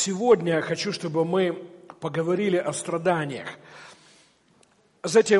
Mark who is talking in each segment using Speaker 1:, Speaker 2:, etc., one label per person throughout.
Speaker 1: Сегодня я хочу, чтобы мы поговорили о страданиях. Знаете,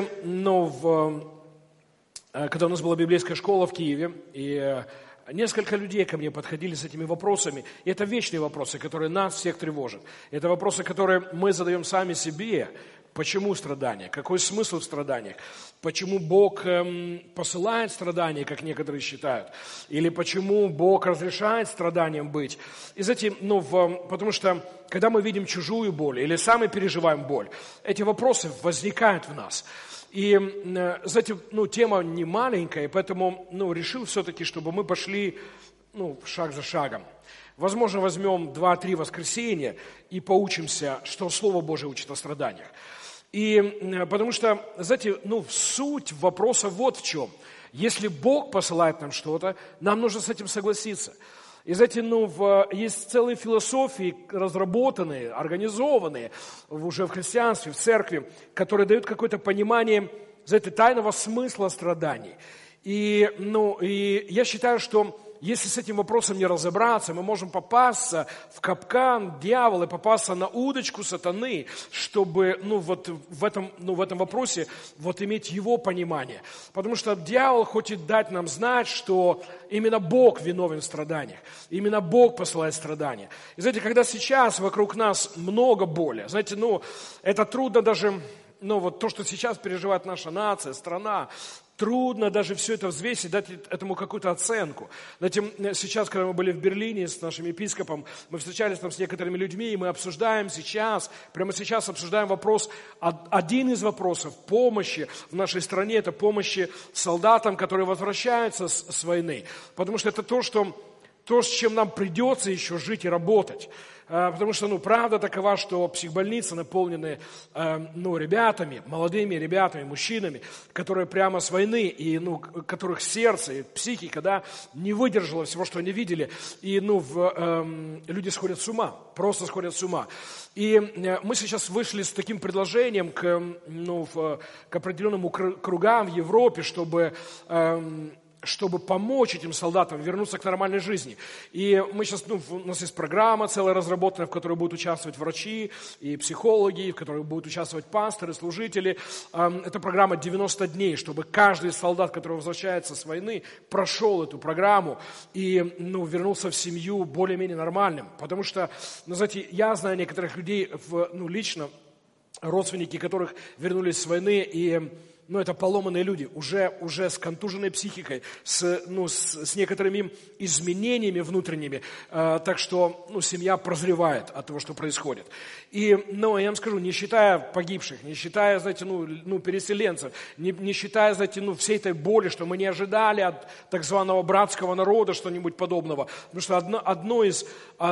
Speaker 1: когда у нас была библейская школа в Киеве, и несколько людей ко мне подходили с этими вопросами, и это вечные вопросы, которые нас всех тревожат. Это вопросы, которые мы задаем сами себе. Почему страдания? Какой смысл в страданиях? Почему Бог посылает страдания, как некоторые считают? Или почему Бог разрешает страданиям быть? И знаете, потому что, когда мы видим чужую боль или сами переживаем боль, эти вопросы возникают в нас. И, знаете, тема не маленькая, поэтому решил все-таки, чтобы мы пошли шаг за шагом. Возможно, возьмем 2-3 воскресенья и поучимся, что Слово Божие учит о страданиях. И потому что, знаете, суть вопроса вот в чем. Если Бог посылает нам что-то, нам нужно с этим согласиться. И знаете, есть целые философии, разработанные, организованные уже в христианстве, в церкви, которые дают какое-то понимание, знаете, тайного смысла страданий. И я считаю, что если с этим вопросом не разобраться, мы можем попасться в капкан дьявола и попасться на удочку сатаны, чтобы в этом вопросе иметь его понимание. Потому что дьявол хочет дать нам знать, что именно Бог виновен в страданиях, именно Бог посылает страдания. И знаете, когда сейчас вокруг нас много боли, знаете, это трудно даже, то, что сейчас переживает наша нация, страна, трудно даже все это взвесить, дать этому какую-то оценку. Знаете, сейчас, когда мы были в Берлине с нашим епископом, мы встречались там с некоторыми людьми, и мы обсуждаем прямо сейчас обсуждаем вопрос, один из вопросов помощи в нашей стране, это помощи солдатам, которые возвращаются с войны. Потому что это то, с чем нам придется еще жить и работать. Потому что, правда такова, что психбольницы наполнены, ребятами, молодыми ребятами, мужчинами, которые прямо с войны, и, которых сердце и психика, не выдержало всего, что они видели, и, люди сходят с ума, просто сходят с ума. И мы сейчас вышли с таким предложением к определенным кругам в Европе, чтобы помочь этим солдатам вернуться к нормальной жизни. И мы сейчас, у нас есть программа целая разработанная, в которой будут участвовать врачи и психологи, в которой будут участвовать пасторы, служители. Это программа 90 дней, чтобы каждый солдат, который возвращается с войны, прошел эту программу и вернулся в семью более-менее нормальным. Потому что, знаете, я знаю некоторых людей лично, родственники которых вернулись с войны, и это поломанные люди, уже с контуженной психикой, с некоторыми изменениями внутренними. Так что семья прозревает от того, что происходит. И, я вам скажу, не считая погибших, не считая, знаете, переселенцев, не считая, знаете, всей этой боли, что мы не ожидали от так званого братского народа что-нибудь подобного. Потому что одно из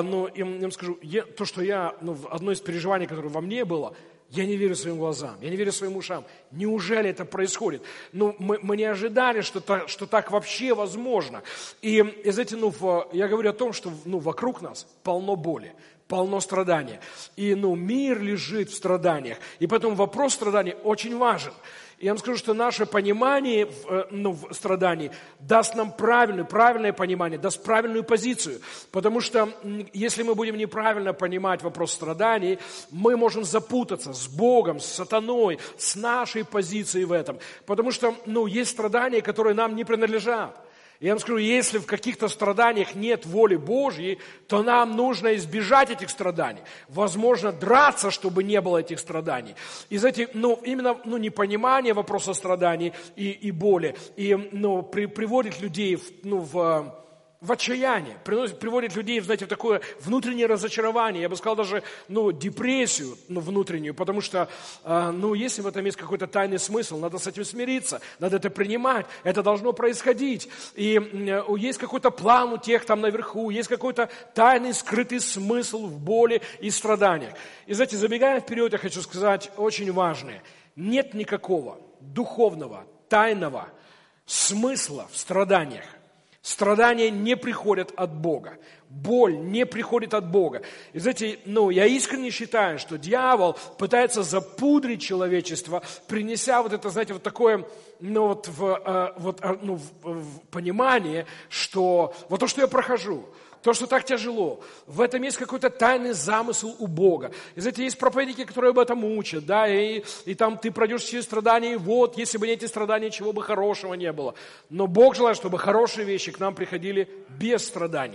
Speaker 1: переживаний, которое во мне было, я не верю своим глазам, я не верю своим ушам. Неужели это происходит? Мы не ожидали, что так вообще возможно. И знаете, я говорю о том, что вокруг нас полно боли, полно страдания. И мир лежит в страданиях. И поэтому вопрос страданий очень важен. Я вам скажу, что наше понимание страданий даст нам правильное понимание, даст правильную позицию. Потому что если мы будем неправильно понимать вопрос страданий, мы можем запутаться с Богом, с сатаной, с нашей позицией в этом. Потому что есть страдания, которые нам не принадлежат. Я вам скажу, если в каких-то страданиях нет воли Божьей, то нам нужно избежать этих страданий. Возможно, драться, чтобы не было этих страданий. И знаете, именно непонимание вопроса страданий и боли приводит людей в отчаяние, приводит людей, знаете, в такое внутреннее разочарование, я бы сказал даже, депрессию внутреннюю, потому что, если в этом есть какой-то тайный смысл, надо с этим смириться, надо это принимать, это должно происходить, и есть какой-то план у тех там наверху, есть какой-то тайный, скрытый смысл в боли и страданиях. И, знаете, забегая вперед, я хочу сказать очень важное, нет никакого духовного, тайного смысла в страданиях. Страдания не приходят от Бога. Боль не приходит от Бога. И знаете, я искренне считаю, что дьявол пытается запудрить человечество, принеся такое, понимание, что то, что я прохожу, то, что так тяжело, в этом есть какой-то тайный замысел у Бога. И знаете, есть проповедники, которые об этом учат, да, и там ты пройдешь через страдания, и вот, если бы не эти страдания, чего бы хорошего не было. Но Бог желает, чтобы хорошие вещи к нам приходили без страданий,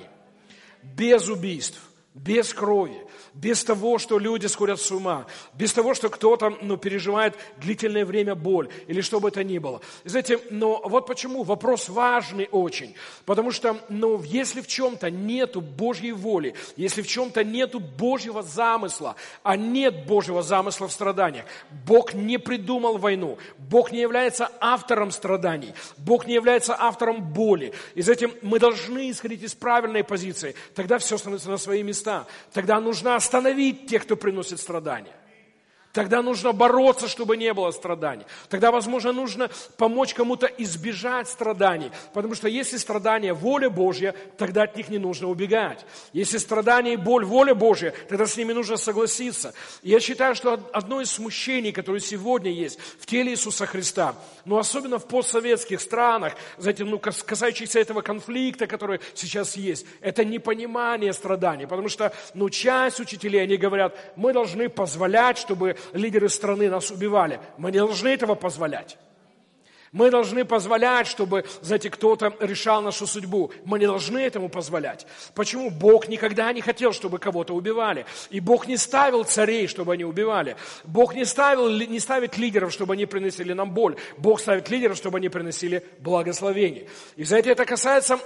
Speaker 1: без убийств, без крови, без того, что люди сходят с ума, без того, что кто-то переживает длительное время боль, или что бы это ни было. И знаете, но вот почему вопрос важный очень, потому что, если в чем-то нету Божьей воли, если в чем-то нету Божьего замысла, а нет Божьего замысла в страданиях, Бог не придумал войну, Бог не является автором страданий, Бог не является автором боли. И знаете, мы должны исходить из правильной позиции, тогда все становится на свои места. Тогда нужно остановить тех, кто приносит страдания. Тогда нужно бороться, чтобы не было страданий. Тогда, возможно, нужно помочь кому-то избежать страданий. Потому что если страдания – воля Божья, тогда от них не нужно убегать. Если страдания и боль – воля Божья, тогда с ними нужно согласиться. И я считаю, что одно из смущений, которое сегодня есть в теле Иисуса Христа, особенно в постсоветских странах, знаете, касающихся этого конфликта, который сейчас есть, это непонимание страданий. Потому что, часть учителей, они говорят, мы должны позволять, чтобы лидеры страны нас убивали. Мы не должны этого позволять. Мы должны позволять, чтобы, знаете, кто-то решал нашу судьбу. Мы не должны этому позволять. Почему? Бог никогда не хотел, чтобы кого-то убивали. И Бог не ставил царей, чтобы они убивали. Бог не ставит лидеров, чтобы они приносили нам боль. Бог ставит лидеров, чтобы они приносили благословение. И, знаете, это касается,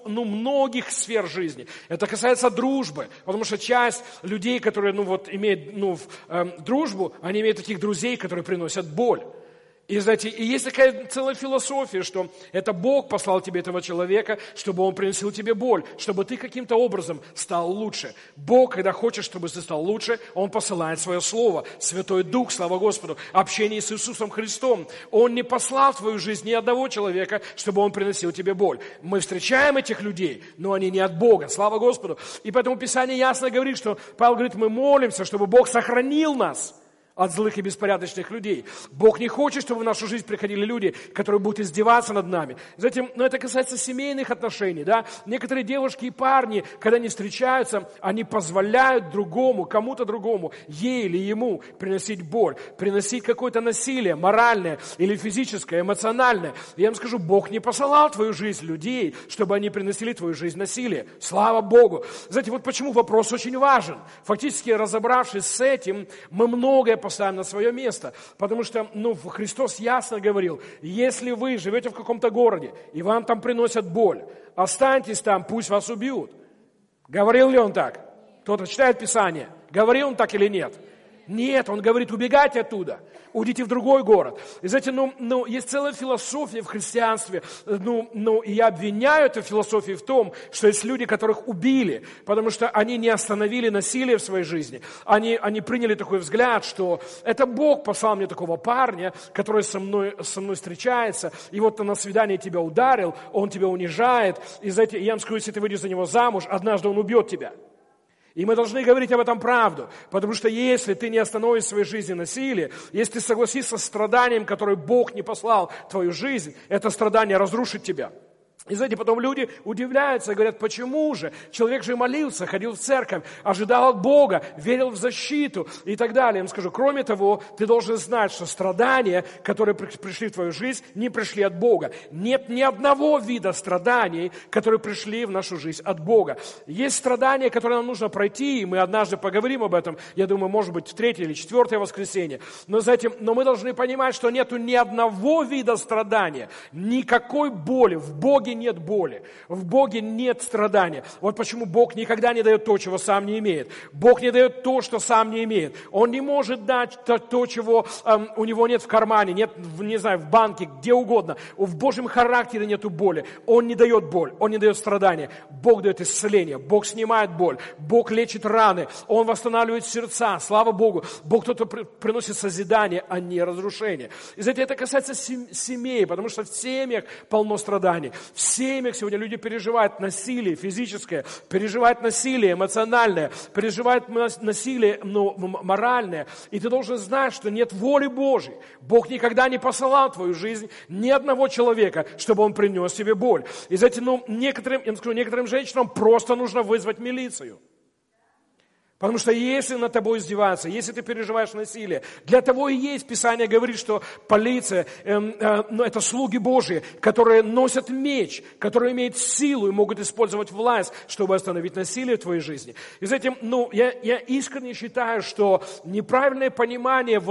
Speaker 1: многих сфер жизни. Это касается дружбы. Потому что часть людей, которые, имеют, дружбу, они имеют таких друзей, которые приносят боль. И, знаете, и есть такая целая философия, что это Бог послал тебе этого человека, чтобы он приносил тебе боль, чтобы ты каким-то образом стал лучше. Бог, когда хочет, чтобы ты стал лучше, Он посылает Свое Слово, Святой Дух, слава Господу, общение с Иисусом Христом. Он не послал в твою жизнь ни одного человека, чтобы он приносил тебе боль. Мы встречаем этих людей, но они не от Бога, слава Господу. И поэтому Писание ясно говорит, что Павел говорит, мы молимся, чтобы Бог сохранил нас от злых и беспорядочных людей. Бог не хочет, чтобы в нашу жизнь приходили люди, которые будут издеваться над нами. Затем, это касается семейных отношений, да. Некоторые девушки и парни, когда они встречаются, они позволяют другому, кому-то другому, ей или ему приносить боль, приносить какое-то насилие, моральное или физическое, эмоциональное. И я вам скажу, Бог не посылал в твою жизнь людей, чтобы они приносили в твою жизнь насилие. Слава Богу. Знаете, вот почему вопрос очень важен. Фактически, разобравшись с этим, мы многое поставим на свое место. Потому что, Христос ясно говорил, если вы живете в каком-то городе, и вам там приносят боль, останьтесь там, пусть вас убьют. Говорил ли Он так? Кто-то читает Писание. Говорил Он так или нет? Нет, Он говорит, убегайте оттуда, уйдите в другой город. И знаете, есть целая философия в христианстве, и я обвиняю эту философию в том, что есть люди, которых убили, потому что они не остановили насилие в своей жизни. Они приняли такой взгляд, что это Бог послал мне такого парня, который со мной встречается, и вот на свидании тебя ударил, он тебя унижает, и знаете, я вам скажу, если ты выйдешь за него замуж, однажды он убьет тебя. И мы должны говорить об этом правду, потому что если ты не остановишь в своей жизни насилие, если ты согласишься с страданием, которое Бог не послал в твою жизнь, это страдание разрушит тебя. И знаете, потом люди удивляются и говорят, почему же? Человек же молился, ходил в церковь, ожидал от Бога, верил в защиту и так далее. Я вам скажу, кроме того, ты должен знать, что страдания, которые пришли в твою жизнь, не пришли от Бога. Нет ни одного вида страданий, которые пришли в нашу жизнь от Бога. Есть страдания, которые нам нужно пройти, и мы однажды поговорим об этом, я думаю, может быть, в 3-е или 4-е воскресенье. Но мы должны понимать, что нету ни одного вида страдания, никакой боли. В Боге нет боли, в Боге нет страдания. Вот почему Бог никогда не дает то, чего сам не имеет. Бог не дает то, что сам не имеет. Он не может дать то, чего у него нет в кармане, нет, не знаю, в банке, где угодно. В Божьем характере нету боли. Он не дает боль, Он не дает страдания. Бог дает исцеление, Бог снимает боль, Бог лечит раны, Он восстанавливает сердца. Слава Богу. Бог кто-то приносит созидание, а не разрушение. И знаете, это касается семей, потому что в семьях полно страданий. В В семьях сегодня люди переживают насилие физическое, переживают насилие эмоциональное, переживают насилие моральное. И ты должен знать, что нет воли Божьей. Бог никогда не посылал в твою жизнь ни одного человека, чтобы он принес тебе боль. И знаете, некоторым женщинам просто нужно вызвать милицию. Потому что если над тобой издеваются, если ты переживаешь насилие, для того и есть, Писание говорит, что полиция, это слуги Божьи, которые носят меч, которые имеют силу и могут использовать власть, чтобы остановить насилие в твоей жизни. И знаете, я искренне считаю, что неправильное понимание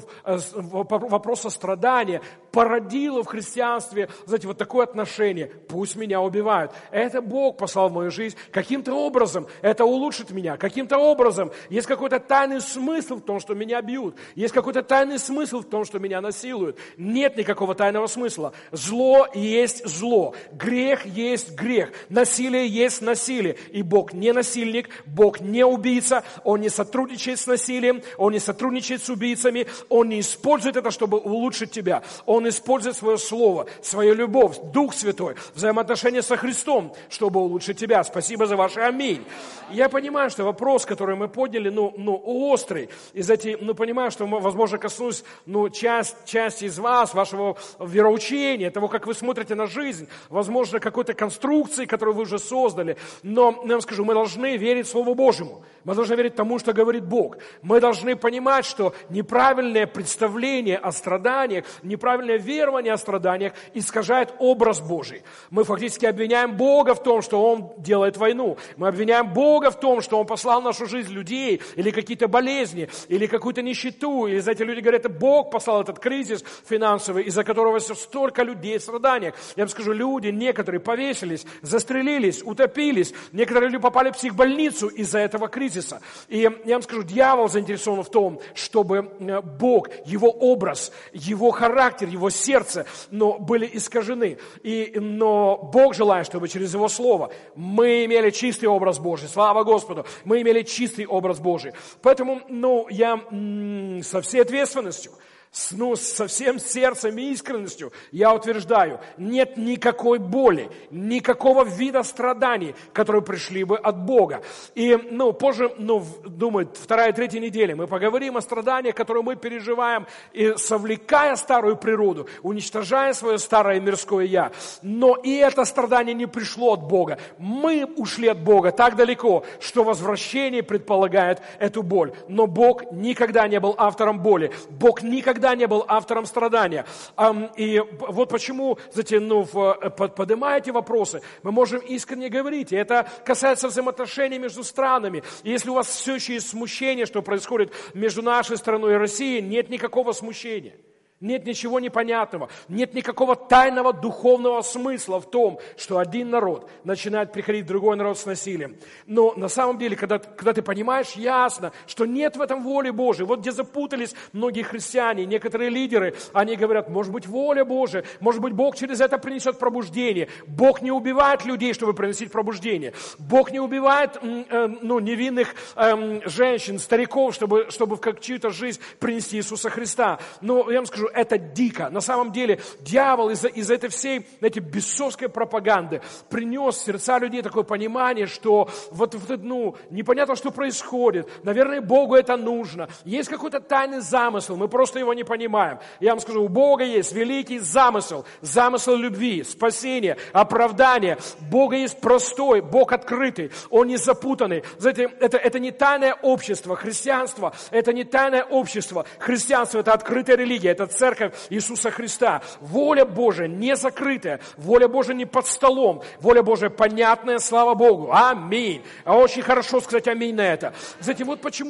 Speaker 1: вопроса страдания породило в христианстве, знаете, вот такое отношение. Пусть меня убивают. Это Бог послал в мою жизнь. Каким-то образом это улучшит меня. Каким-то образом есть какой-то тайный смысл в том, что меня бьют. Есть какой-то тайный смысл в том, что меня насилуют. Нет никакого тайного смысла. Зло есть зло. Грех есть грех. Насилие есть насилие. И Бог не насильник, Бог не убийца. Он не сотрудничает с насилием, Он не сотрудничает с убийцами. Он не использует это, чтобы улучшить тебя. Он использует свое слово, свою любовь, Дух Святой, взаимоотношения со Христом, чтобы улучшить тебя. Спасибо за ваше аминь. Я понимаю, что вопрос, который мы подняли, острый. И знаете, понимаю, что, возможно, коснусь, часть из вас, вашего вероучения, того, как вы смотрите на жизнь, возможно, какой-то конструкции, которую вы уже создали. Но, я вам скажу, мы должны верить Слову Божьему. Мы должны верить тому, что говорит Бог. Мы должны понимать, что неправильное представление о страданиях, неправильное верование о страданиях искажает образ Божий. Мы фактически обвиняем Бога в том, что Он делает войну. Мы обвиняем Бога в том, что Он послал в нашу жизнь людей, или какие-то болезни, или какую-то нищету. Или, знаете, люди говорят, это Бог послал этот кризис финансовый, из-за которого столько людей в страданиях. Я вам скажу, люди, некоторые повесились, застрелились, утопились. Некоторые люди попали в психбольницу из-за этого кризиса. И я вам скажу, дьявол заинтересован в том, чтобы Бог, Его образ, Его характер, Его сердце, были искажены. Но Бог желает, чтобы через Его Слово мы имели чистый образ Божий. Слава Господу! Мы имели чистый образ Божий. Поэтому, я со всей ответственностью, со всем сердцем и искренностью я утверждаю, нет никакой боли, никакого вида страданий, которые пришли бы от Бога. И, позже, думаю, 2-3 недели мы поговорим о страданиях, которые мы переживаем, и совлекая старую природу, уничтожая свое старое мирское «я». Но и это страдание не пришло от Бога. Мы ушли от Бога так далеко, что возвращение предполагает эту боль. Но Бог никогда не был автором боли. Бог никогда не был автором страдания. И вот почему, знаете, поднимая эти вопросы, мы можем искренне говорить. И это касается взаимоотношений между странами. И если у вас все еще есть смущение, что происходит между нашей страной и Россией, нет никакого смущения. Нет ничего непонятного, нет никакого тайного духовного смысла в том, что один народ начинает приходить в другой народ с насилием. Но на самом деле, когда ты понимаешь ясно, что нет в этом воли Божией, вот где запутались многие христиане, некоторые лидеры, они говорят, может быть, воля Божия, может быть, Бог через это принесет пробуждение. Бог не убивает людей, чтобы приносить пробуждение. Бог не убивает невинных женщин, стариков, чтобы в чью-то жизнь принести Иисуса Христа. Но я вам скажу, это дико. На самом деле дьявол из-за этой всей бесовской пропаганды принес в сердца людей такое понимание, что непонятно, что происходит. Наверное, Богу это нужно. Есть какой-то тайный замысел, мы просто его не понимаем. Я вам скажу, у Бога есть великий замысел. Замысел любви, спасения, оправдания. Бога есть простой, Бог открытый, Он не запутанный. Знаете, это не тайное общество. Христианство – это не тайное общество. Христианство – это открытая религия, это церковь Иисуса Христа. Воля Божия не закрытая, воля Божия не под столом, воля Божия понятная, слава Богу. Аминь. А очень хорошо сказать аминь на это. Знаете, вот почему,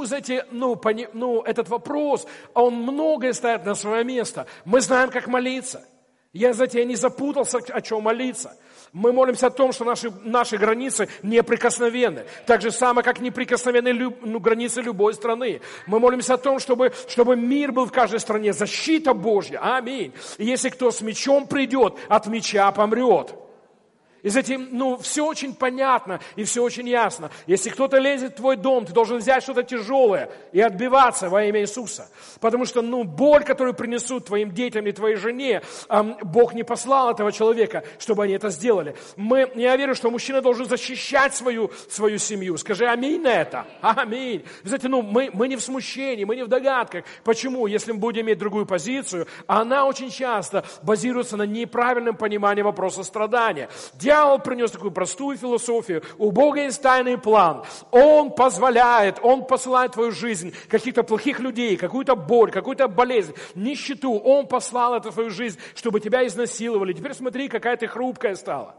Speaker 1: этот вопрос, он многое ставит на свое место. Мы знаем, как молиться. Я не запутался, о чем молиться. Мы молимся о том, что наши границы неприкосновенны. Так же самое, как неприкосновенны границы любой страны. Мы молимся о том, чтобы мир был в каждой стране, защита Божья. Аминь. И если кто с мечом придет, от меча помрет. И знаете, все очень понятно и все очень ясно. Если кто-то лезет в твой дом, ты должен взять что-то тяжелое и отбиваться во имя Иисуса. Потому что, боль, которую принесут твоим детям и твоей жене, Бог не послал этого человека, чтобы они это сделали. Я верю, что мужчина должен защищать свою семью. Скажи аминь на это. Аминь. Вы знаете, мы не в смущении, мы не в догадках. Почему? Если мы будем иметь другую позицию, она очень часто базируется на неправильном понимании вопроса страдания. Дьявол принес такую простую философию. У Бога есть тайный план. Он посылает в твою жизнь каких-то плохих людей, какую-то боль, какую-то болезнь, нищету. Он послал это в твою жизнь, чтобы тебя изнасиловали. Теперь смотри, какая ты хрупкая стала.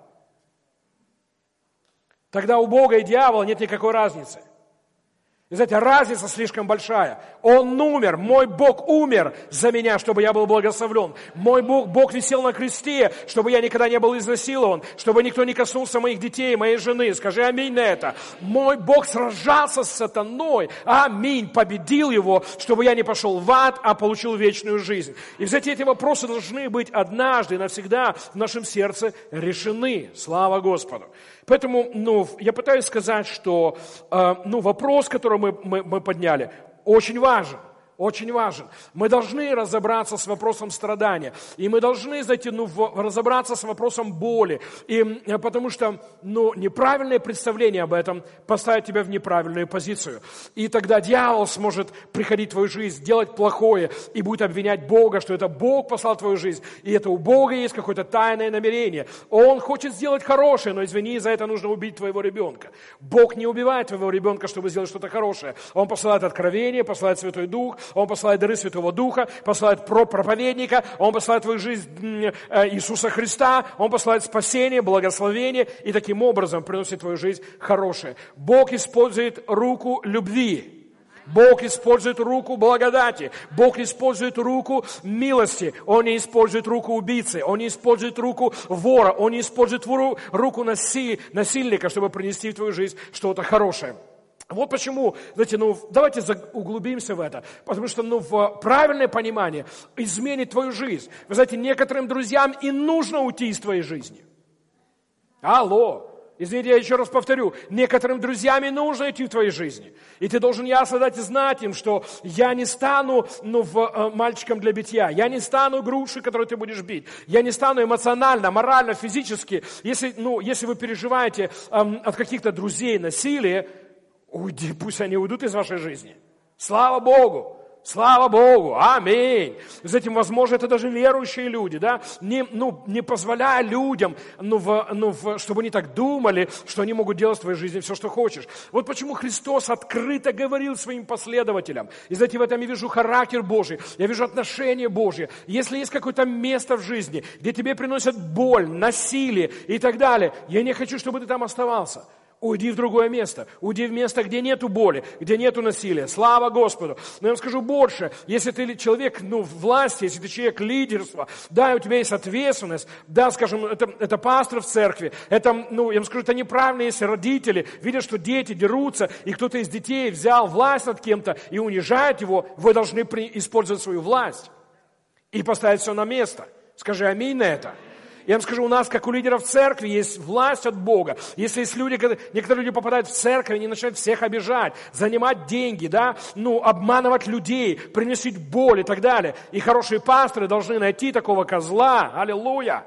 Speaker 1: Тогда у Бога и дьявола нет никакой разницы. И знаете, разница слишком большая. Он умер, мой Бог умер за меня, чтобы я был благословлен. Мой Бог висел на кресте, чтобы я никогда не был изнасилован, чтобы никто не коснулся моих детей, моей жены. Скажи аминь на это. Мой Бог сражался с сатаной, аминь, победил его, чтобы я не пошел в ад, а получил вечную жизнь. И, знаете, эти вопросы должны быть однажды и навсегда в нашем сердце решены. Слава Господу. Поэтому, я пытаюсь сказать, что, вопрос, который мы подняли, очень важен. Очень важен. Мы должны разобраться с вопросом страдания. И мы должны, знаете, разобраться с вопросом боли. Потому что, неправильное представление об этом поставит тебя в неправильную позицию. И тогда дьявол сможет приходить в твою жизнь, делать плохое, и будет обвинять Бога, что это Бог послал в твою жизнь, и это у Бога есть какое-то тайное намерение. Он хочет сделать хорошее, но, извини, за это нужно убить твоего ребенка. Бог не убивает твоего ребенка, чтобы сделать что-то хорошее. Он посылает откровение, посылает Святой Дух, Он посылает дары Святого Духа, посылает проповедника, Он посылает в твою жизнь Иисуса Христа, Он посылает спасение, благословение, и таким образом приносит в твою жизнь хорошее. Бог использует руку любви. Бог использует руку благодати. Бог использует руку милости. Он не использует руку убийцы. Он не использует руку вора. Он не использует руку насильника, чтобы принести в твою жизнь что-то хорошее. Вот почему, знаете, давайте углубимся в это, потому что, в правильное понимание изменит твою жизнь. Вы знаете, некоторым друзьям и нужно уйти из твоей жизни. Алло, извините, я еще раз повторю, некоторым друзьям и нужно идти в твоей жизни. И ты должен ясно дать и знать им, что я не стану, мальчиком для битья, я не стану грушей, которую ты будешь бить, я не стану эмоционально, морально, физически. Если вы переживаете от каких-то друзей насилие, уйди, пусть они уйдут из вашей жизни. Слава Богу! Слава Богу! Аминь! С этим, возможно, это даже верующие люди, да? Не позволяя людям, чтобы они так думали, что они могут делать в твоей жизни все, что хочешь. Вот почему Христос открыто говорил своим последователям. И, знаете, в этом я вижу характер Божий, я вижу отношение Божие. Если есть какое-то место в жизни, где тебе приносят боль, насилие и так далее, я не хочу, чтобы ты там оставался. Уйди в другое место. Уйди в место, где нету боли, где нету насилия. Слава Господу. Но я вам скажу больше. Если ты человек власти, если ты человек лидерства, да, у тебя есть ответственность, да, скажем, это пастор в церкви, это, я вам скажу, это неправильно, если родители видят, что дети дерутся, и кто-то из детей взял власть над кем-то и унижает его, вы должны использовать свою власть и поставить все на место. Скажи аминь на это. Я вам скажу, у нас, как у лидеров церкви, есть власть от Бога. Если есть люди, некоторые люди попадают в церковь, они начинают всех обижать, занимать деньги, да, обманывать людей, приносить боль и так далее. И хорошие пасторы должны найти такого козла, аллилуйя,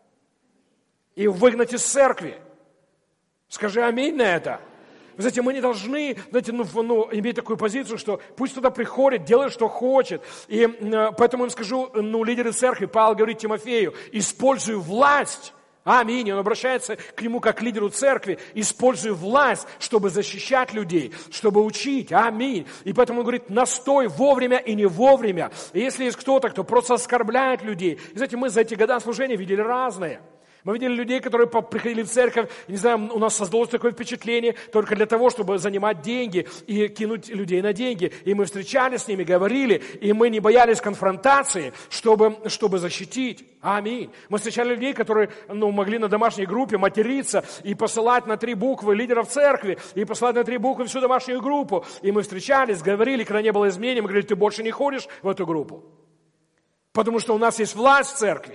Speaker 1: и выгнать из церкви. Скажи аминь на это. Вы знаете, мы не должны, знаете, иметь такую позицию, что пусть туда приходит, делает, что хочет. И поэтому я им скажу, лидеры церкви, Павел говорит Тимофею, используй власть. Аминь. Он обращается к нему как к лидеру церкви. Используй власть, чтобы защищать людей, чтобы учить. Аминь. И поэтому он говорит, настой вовремя и не вовремя. И если есть кто-то, кто просто оскорбляет людей. И знаете, мы за эти года служения видели разное. Мы видели людей, которые приходили в церковь, не знаю, у нас создалось такое впечатление только для того, чтобы занимать деньги и кинуть людей на деньги. И мы встречались с ними, говорили, и мы не боялись конфронтации, чтобы защитить. Аминь. Мы встречали людей, которые могли на домашней группе материться и посылать на 3 буквы лидеров церкви, и посылать на 3 буквы всю домашнюю группу. И мы встречались, говорили, когда не было изменений, мы говорили, ты больше не ходишь в эту группу. Потому что у нас есть власть в церкви.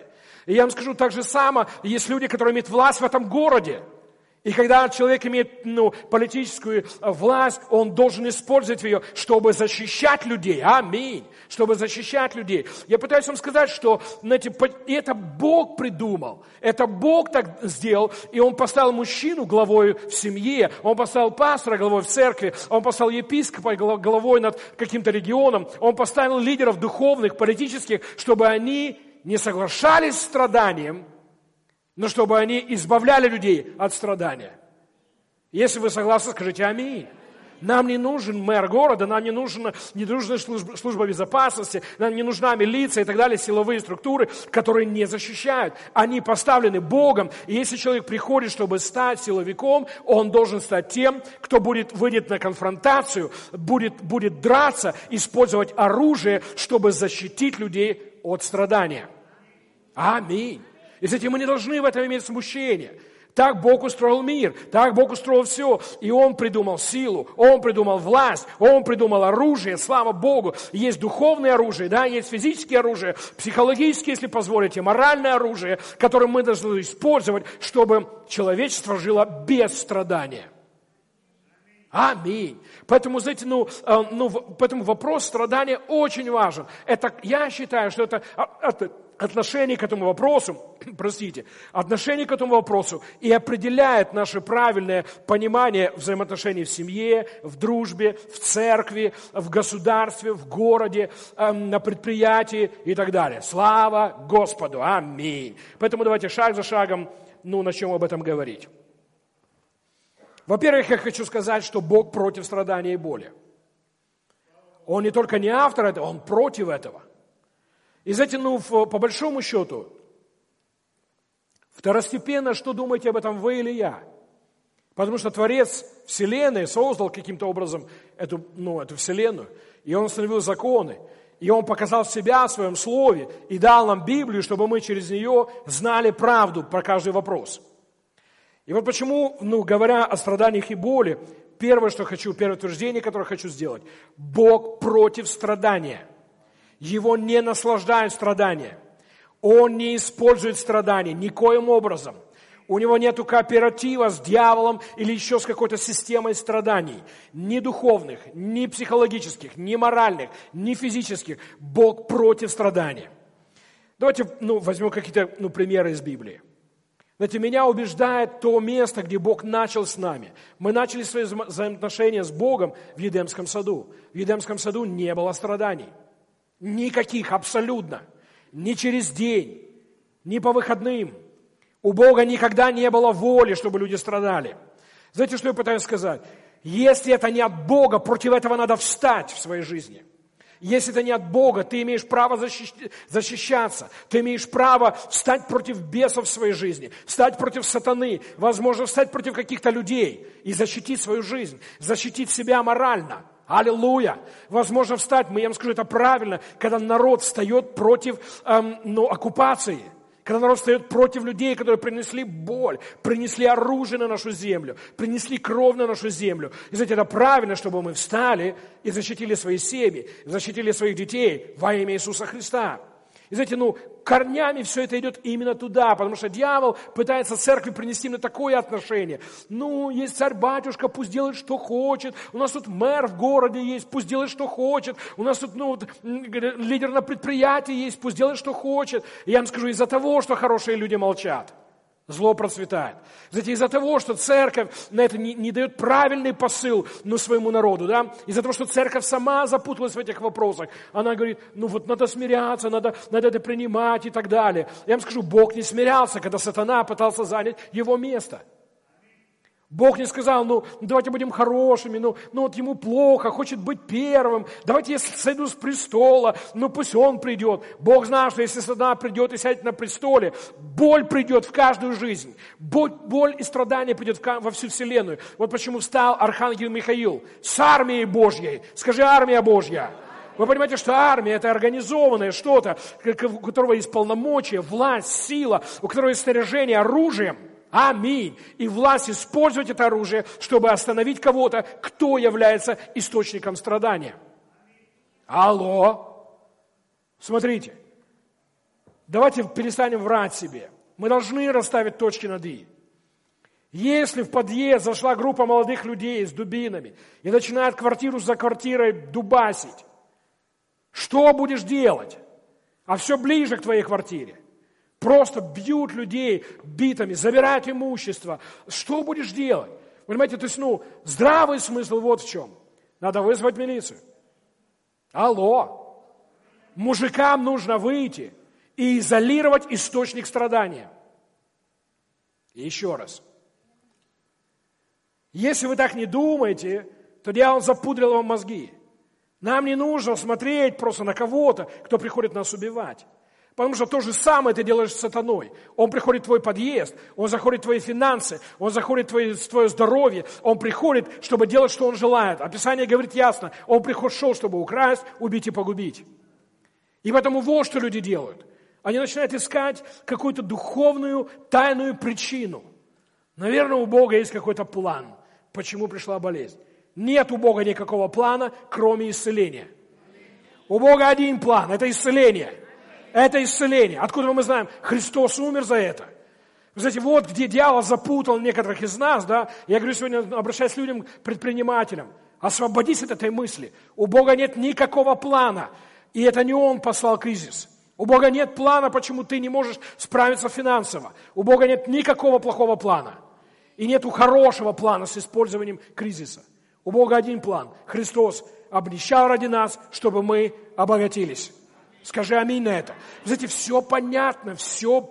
Speaker 1: И я вам скажу, так же самое, есть люди, которые имеют власть в этом городе. И когда человек имеет политическую власть, он должен использовать ее, чтобы защищать людей. Аминь. Чтобы защищать людей. Я пытаюсь вам сказать, что это Бог придумал. Это Бог так сделал. И Он поставил мужчину главой в семье. Он поставил пастора главой в церкви. Он поставил епископа главой над каким-то регионом. Он поставил лидеров духовных, политических, чтобы они не соглашались с страданием, но чтобы они избавляли людей от страдания. Если вы согласны, скажите аминь. Нам не нужен мэр города, нам не нужна служба безопасности, нам не нужна милиция и так далее, силовые структуры, которые не защищают. Они поставлены Богом. И если человек приходит, чтобы стать силовиком, он должен стать тем, кто выйдет на конфронтацию, будет драться, использовать оружие, чтобы защитить людей от страдания. Аминь. И с этим мы не должны в этом иметь смущения. Так Бог устроил мир, так Бог устроил все. И Он придумал силу, Он придумал власть, Он придумал оружие, слава Богу. Есть духовное оружие, да, есть физическое оружие, психологическое, если позволите, моральное оружие, которое мы должны использовать, чтобы человечество жило без страдания. Аминь. Поэтому, знаете, поэтому вопрос страдания очень важен. Я считаю, что это отношение к этому вопросу, отношение к этому вопросу и определяет наше правильное понимание взаимоотношений в семье, в дружбе, в церкви, в государстве, в городе, на предприятии и так далее. Слава Господу! Аминь. Поэтому давайте шаг за шагом начнем об этом говорить. Во-первых, я хочу сказать, что Бог против страдания и боли. Он не только не автор этого, Он против этого. И знаете, по большому счету, второстепенно, что думаете об этом вы или я? Потому что Творец Вселенной создал каким-то образом эту Вселенную, и Он установил законы, и Он показал себя в Своем Слове, и дал нам Библию, чтобы мы через нее знали правду про каждый вопрос. И вот почему, говоря о страданиях и боли, первое утверждение, которое хочу сделать, Бог против страдания. Его не наслаждают страдания. Он не использует страдания никоим образом. У него нет кооператива с дьяволом или еще с какой-то системой страданий. Ни духовных, ни психологических, ни моральных, ни физических. Бог против страдания. Давайте возьмем какие-то примеры из Библии. Знаете, меня убеждает то место, где Бог начал с нами. Мы начали свои взаимоотношения с Богом в Едемском саду. В Едемском саду не было страданий. Никаких, абсолютно. Ни через день, ни по выходным. У Бога никогда не было воли, чтобы люди страдали. Знаете, что я пытаюсь сказать? Если это не от Бога, против этого надо встать в своей жизни. Если это не от Бога, ты имеешь право защищаться. Ты имеешь право встать против бесов в своей жизни, встать против сатаны, возможно, встать против каких-то людей и защитить свою жизнь, защитить себя морально. Аллилуйя! Возможно, встать, я вам скажу, это правильно, когда народ встает против оккупации. Когда народ встает против людей, которые принесли боль, принесли оружие на нашу землю, принесли кровь на нашу землю. И знаете, это правильно, чтобы мы встали и защитили свои семьи, защитили своих детей во имя Иисуса Христа. И знаете, корнями все это идет именно туда, потому что дьявол пытается церкви принести на такое отношение. Есть царь-батюшка, пусть делает, что хочет. У нас тут мэр в городе есть, пусть делает, что хочет. У нас тут лидер на предприятии есть, пусть делает, что хочет. И я вам скажу, из-за того, что хорошие люди молчат, зло процветает. Знаете, из-за того, что церковь на это не дает правильный посыл своему народу, да? Из-за того, что церковь сама запуталась в этих вопросах, она говорит, надо смиряться, надо это принимать и так далее. Я вам скажу, Бог не смирялся, когда сатана пытался занять его место. Бог не сказал, давайте будем хорошими, ему плохо, хочет быть первым, давайте я сойду с престола, пусть он придет. Бог знал, что если сатана придет и сядет на престоле, боль придет в каждую жизнь, боль и страдания придет во всю вселенную. Вот почему встал архангел Михаил с армией Божьей. Скажи, армия Божья. Вы понимаете, что армия – это организованное что-то, у которого есть полномочия, власть, сила, у которого есть снаряжение оружием. Аминь. И власть использовать это оружие, чтобы остановить кого-то, кто является источником страдания. Алло. Смотрите. Давайте перестанем врать себе. Мы должны расставить точки над «и». Если в подъезд зашла группа молодых людей с дубинами и начинает квартиру за квартирой дубасить, что будешь делать? А все ближе к твоей квартире. Просто бьют людей битами, забирают имущество. Что будешь делать? Понимаете, то есть, здравый смысл вот в чем. Надо вызвать милицию. Алло. Мужикам нужно выйти и изолировать источник страдания. И еще раз. Если вы так не думаете, то дьявол запудрил вам мозги. Нам не нужно смотреть просто на кого-то, кто приходит нас убивать. Потому что то же самое ты делаешь с сатаной. Он приходит в твой подъезд, он заходит в твои финансы, он заходит в твое здоровье, он приходит, чтобы делать, что он желает. А Писание говорит ясно, он пришел, чтобы украсть, убить и погубить. И поэтому вот что люди делают. Они начинают искать какую-то духовную, тайную причину. Наверное, у Бога есть какой-то план, почему пришла болезнь. Нет у Бога никакого плана, кроме исцеления. У Бога один план – это исцеление. Это исцеление. Откуда мы знаем? Христос умер за это. Вы знаете, вот где дьявол запутал некоторых из нас, да, я говорю сегодня, обращаясь к людям, предпринимателям, освободись от этой мысли. У Бога нет никакого плана, и это не Он послал кризис. У Бога нет плана, почему ты не можешь справиться финансово. У Бога нет никакого плохого плана. И нету хорошего плана с использованием кризиса. У Бога один план. Христос обнищал ради нас, чтобы мы обогатились. Скажи аминь на это. Знаете, все понятно, все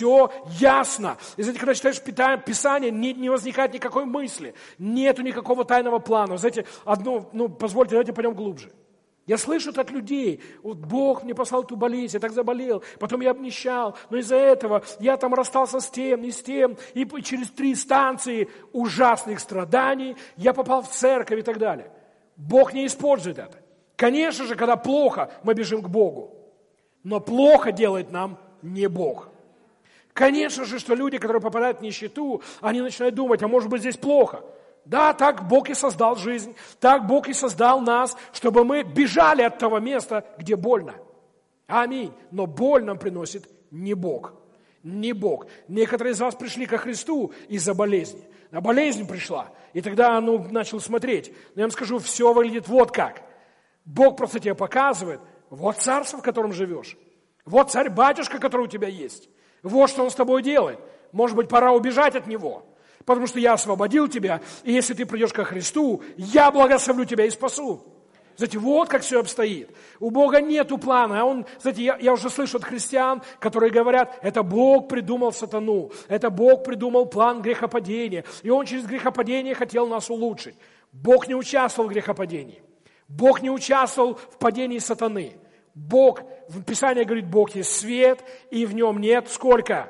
Speaker 1: ясно. И знаете, когда читаешь Писание, не возникает никакой мысли. Нету никакого тайного плана. Знаете, позвольте, давайте пойдем глубже. Я слышу от людей, вот Бог мне послал эту болезнь, я так заболел, потом я обнищал, но из-за этого я там расстался с тем, и через 3 станции ужасных страданий я попал в церковь и так далее. Бог не использует это. Конечно же, когда плохо, мы бежим к Богу, но плохо делает нам не Бог. Конечно же, что люди, которые попадают в нищету, они начинают думать, а может быть здесь плохо. Да, так Бог и создал жизнь, так Бог и создал нас, чтобы мы бежали от того места, где больно. Аминь. Но боль нам приносит не Бог. Не Бог. Некоторые из вас пришли ко Христу из-за болезни. А болезнь пришла, и тогда начал смотреть. Но я вам скажу, все выглядит вот как. Бог просто тебе показывает, вот царство, в котором живешь. Вот царь-батюшка, который у тебя есть. Вот что он с тобой делает. Может быть, пора убежать от него. Потому что я освободил тебя, и если ты придешь ко Христу, я благословлю тебя и спасу. Знаете, вот как все обстоит. У Бога нету плана. Знаете, я уже слышу от христиан, которые говорят, это Бог придумал сатану, это Бог придумал план грехопадения, и Он через грехопадение хотел нас улучшить. Бог не участвовал в грехопадении. Бог не участвовал в падении сатаны. Бог, в Писании говорит, Бог есть свет, и в нем нет сколько?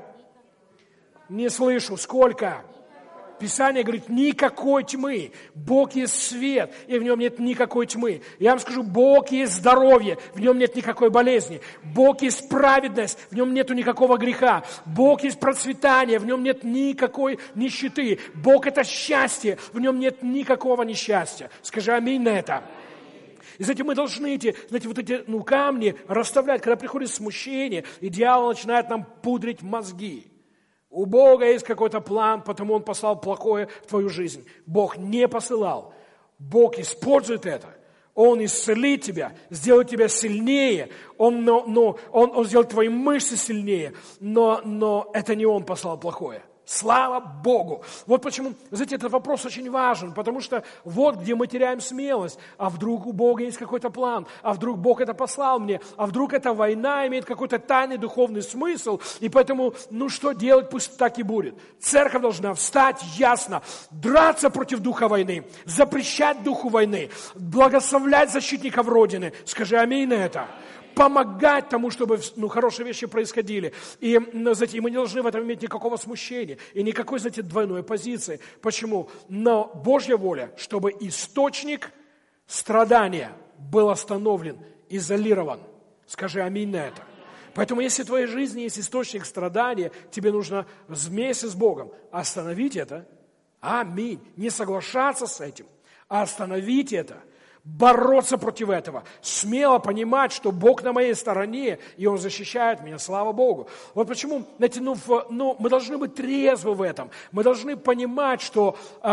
Speaker 1: Не слышу, сколько? Писание говорит, никакой тьмы. Бог есть свет, и в нем нет никакой тьмы. Я вам скажу, Бог есть здоровье, в нем нет никакой болезни. Бог есть праведность, в нем нету никакого греха. Бог есть процветание, в нем нет никакой нищеты. Бог это счастье, в нем нет никакого несчастья. Скажи аминь на это. И, знаете, мы должны эти камни расставлять, когда приходит смущение, и дьявол начинает нам пудрить мозги. У Бога есть какой-то план, потому Он послал плохое в твою жизнь. Бог не посылал. Бог использует это. Он исцелит тебя, сделает тебя сильнее. Он сделает твои мышцы сильнее. Но это не Он послал плохое. Слава Богу! Вот почему, знаете, этот вопрос очень важен, потому что вот где мы теряем смелость. А вдруг у Бога есть какой-то план? А вдруг Бог это послал мне? А вдруг эта война имеет какой-то тайный духовный смысл? И поэтому, что делать, пусть так и будет. Церковь должна встать ясно, драться против духа войны, запрещать духу войны, благословлять защитников Родины. Скажи аминь на это. Помогать тому, чтобы хорошие вещи происходили. И, знаете, мы не должны в этом иметь никакого смущения и никакой, знаете, двойной позиции. Почему? Но Божья воля, чтобы источник страдания был остановлен, изолирован. Скажи аминь на это. Поэтому, если в твоей жизни есть источник страдания, тебе нужно вместе с Богом остановить это. Аминь. Не соглашаться с этим, а остановить это. Бороться против этого. Смело понимать, что Бог на моей стороне, и Он защищает меня, слава Богу. Вот почему, знаете, мы должны быть трезвы в этом. Мы должны понимать, что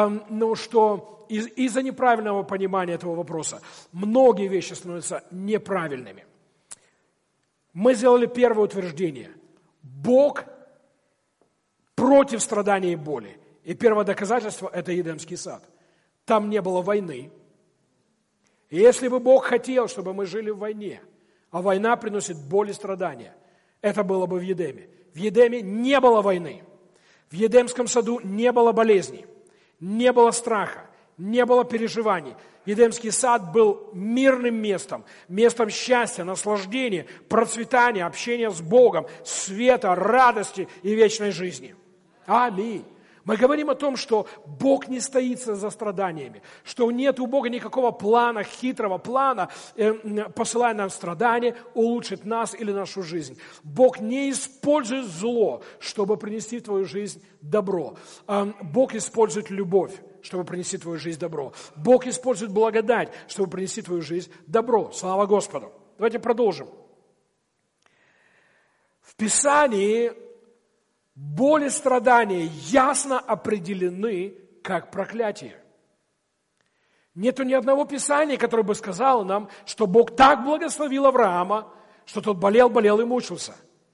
Speaker 1: из-за неправильного понимания этого вопроса многие вещи становятся неправильными. Мы сделали первое утверждение. Бог против страданий и боли. И первое доказательство – это Едемский сад. Там не было войны. И если бы Бог хотел, чтобы мы жили в войне, а война приносит боль и страдания, это было бы в Едеме. В Едеме не было войны. В Едемском саду не было болезней, не было страха, не было переживаний. Едемский сад был мирным местом, местом счастья, наслаждения, процветания, общения с Богом, света, радости и вечной жизни. Аминь. Мы говорим о том, что Бог не стоит за страданиями, что нет у Бога никакого плана, хитрого плана, посылая нам страдания, улучшить нас или нашу жизнь. Бог не использует зло, чтобы принести в твою жизнь добро. Бог использует любовь, чтобы принести в твою жизнь добро. Бог использует благодать, чтобы принести в твою жизнь добро. Слава Господу. Давайте продолжим. В Писании боль и страдания ясно определены как проклятие. Нету ни одного Писания, которое бы сказало нам, что Бог так благословил Авраама, что тот болел и мучился.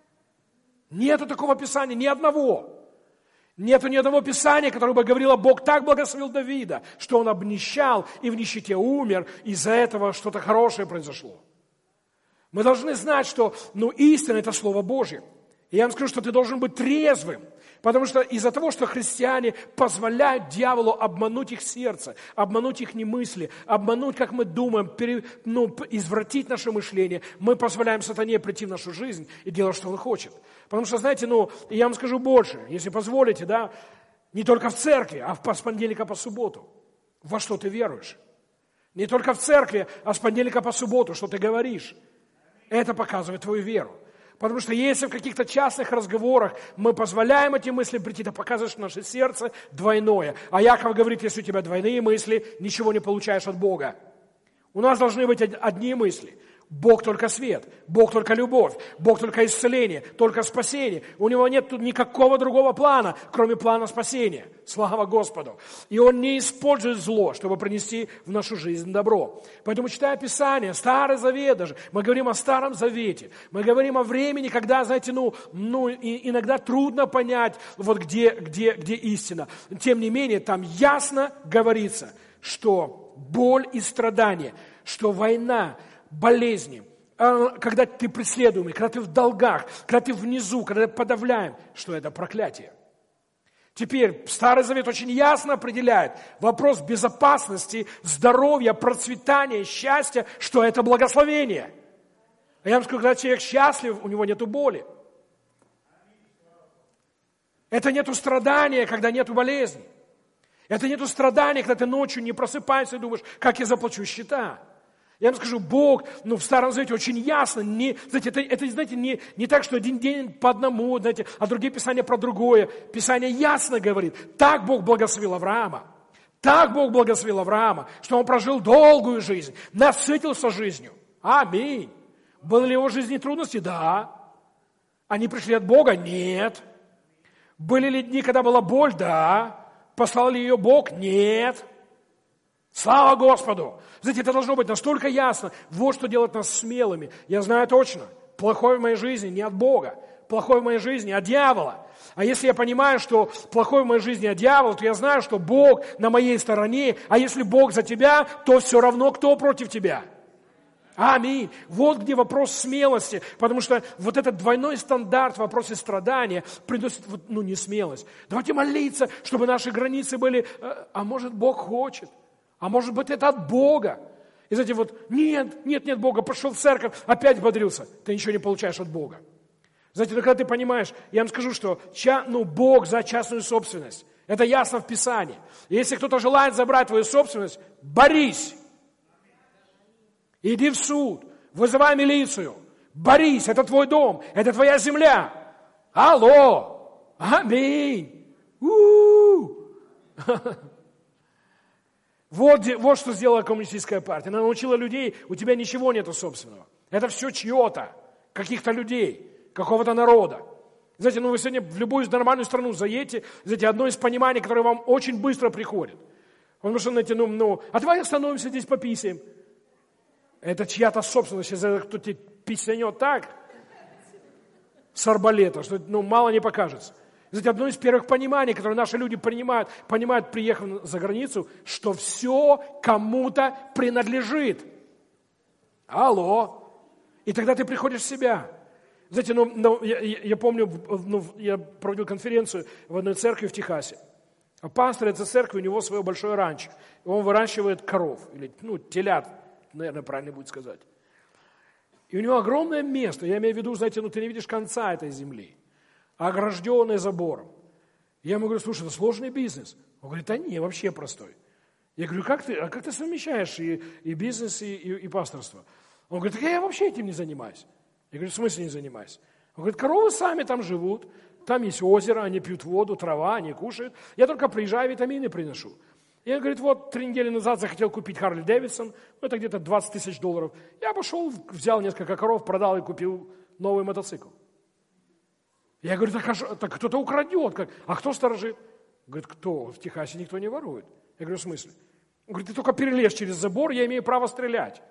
Speaker 1: Нету такого Писания, ни одного. Нету ни одного Писания, которое бы говорило, Бог так благословил Давида, что он обнищал и в нищете умер, из-за этого что-то хорошее произошло. Мы должны знать, что истина – это Слово Божье. И я вам скажу, что ты должен быть трезвым, потому что из-за того, что христиане позволяют дьяволу обмануть их сердце, обмануть их мысли, обмануть, как мы думаем, извратить наше мышление, мы позволяем сатане прийти в нашу жизнь и делать, что он хочет. Потому что, знаете, я вам скажу больше, если позволите, не только в церкви, а с понедельника по субботу. Во что ты веруешь? Не только в церкви, а с понедельника по субботу, что ты говоришь. Это показывает твою веру. Потому что если в каких-то частных разговорах мы позволяем эти мысли прийти, то показывает, что наше сердце двойное. А Яков говорит, если у тебя двойные мысли, ничего не получаешь от Бога. У нас должны быть одни мысли. Бог только свет, Бог только любовь, Бог только исцеление, только спасение. У Него нет тут никакого другого плана, кроме плана спасения. Слава Господу. И Он не использует зло, чтобы принести в нашу жизнь добро. Поэтому, читая Писание, Старый Завет даже, мы говорим о Старом Завете. Мы говорим о времени, когда, знаете, иногда трудно понять, где истина. Тем не менее, там ясно говорится, что боль и страдания, что война, болезни, когда ты преследуемый, когда ты в долгах, когда ты внизу, когда ты подавляем, что это проклятие. Теперь Старый Завет очень ясно определяет вопрос безопасности, здоровья, процветания, счастья, что это благословение. А я вам скажу, когда человек счастлив, у него нету боли. Это нету страдания, когда нету болезни. Это нету страдания, когда ты ночью не просыпаешься и думаешь, как я заплачу счета. Я вам скажу, Бог, в Старом Завете очень ясно, не так, что один день по одному, а другие Писания про другое. Писание ясно говорит, так Бог благословил Авраама. Так Бог благословил Авраама, что он прожил долгую жизнь, насытился жизнью. Аминь. Были ли в его жизни трудности? Да. Они пришли от Бога? Нет. Были ли дни, когда была боль? Да. Послал ли ее Бог? Нет. Слава Господу! Знаете, это должно быть настолько ясно. Вот что делает нас смелыми. Я знаю точно. Плохое в моей жизни не от Бога. Плохое в моей жизни от дьявола. А если я понимаю, что плохое в моей жизни от дьявола, то я знаю, что Бог на моей стороне. А если Бог за тебя, то все равно кто против тебя. Аминь. Вот где вопрос смелости. Потому что вот этот двойной стандарт в вопросе страдания приносит не смелость. Давайте молиться, чтобы наши границы были... А может, Бог хочет. А может быть, это от Бога. И знаете, нет Бога, пошел в церковь, опять бодрился. Ты ничего не получаешь от Бога. Знаете, когда ты понимаешь, я вам скажу, что Бог за частную собственность. Это ясно в Писании. И если кто-то желает забрать твою собственность, борись. Иди в суд, вызывай милицию. Борись, это твой дом, это твоя земля. Алло! Аминь! Вот что сделала коммунистическая партия. Она научила людей, у тебя ничего нету собственного. Это все чье-то, каких-то людей, какого-то народа. Знаете, вы сегодня в любую нормальную страну заедете, знаете, одно из пониманий, которое вам очень быстро приходит. Потому что, знаете, а давай остановимся здесь пописаем. Это чья-то собственность, если кто-то писанет так, с арбалета, что мало не покажется. Знаете, одно из первых пониманий, которое наши люди понимают, приехав за границу, что все кому-то принадлежит. Алло. И тогда ты приходишь в себя. Знаете, я помню, я проводил конференцию в одной церкви в Техасе. А пастор этой церкви, у него свое большое ранчо. И он выращивает коров, или телят, наверное, правильно будет сказать. И у него огромное место, я имею в виду, знаете, ты не видишь конца этой земли, огражденное забором. Я ему говорю, слушай, это сложный бизнес. Он говорит, да не, вообще простой. Я говорю, как ты совмещаешь и бизнес, и пасторство? Он говорит, так я вообще этим не занимаюсь. Я говорю, в смысле не занимаюсь? Он говорит, коровы сами там живут, там есть озеро, они пьют воду, трава, они кушают. Я только приезжаю, витамины приношу. И он говорит, вот 3 недели назад захотел купить Харли Дэвидсон, это где-то $20 000. Я пошел, взял несколько коров, продал и купил новый мотоцикл. Я говорю, так кто-то украдет. А кто сторожит? Говорит, кто? В Техасе никто не ворует. Я говорю, в смысле? Он говорит, ты только перелезь через забор, я имею право стрелять.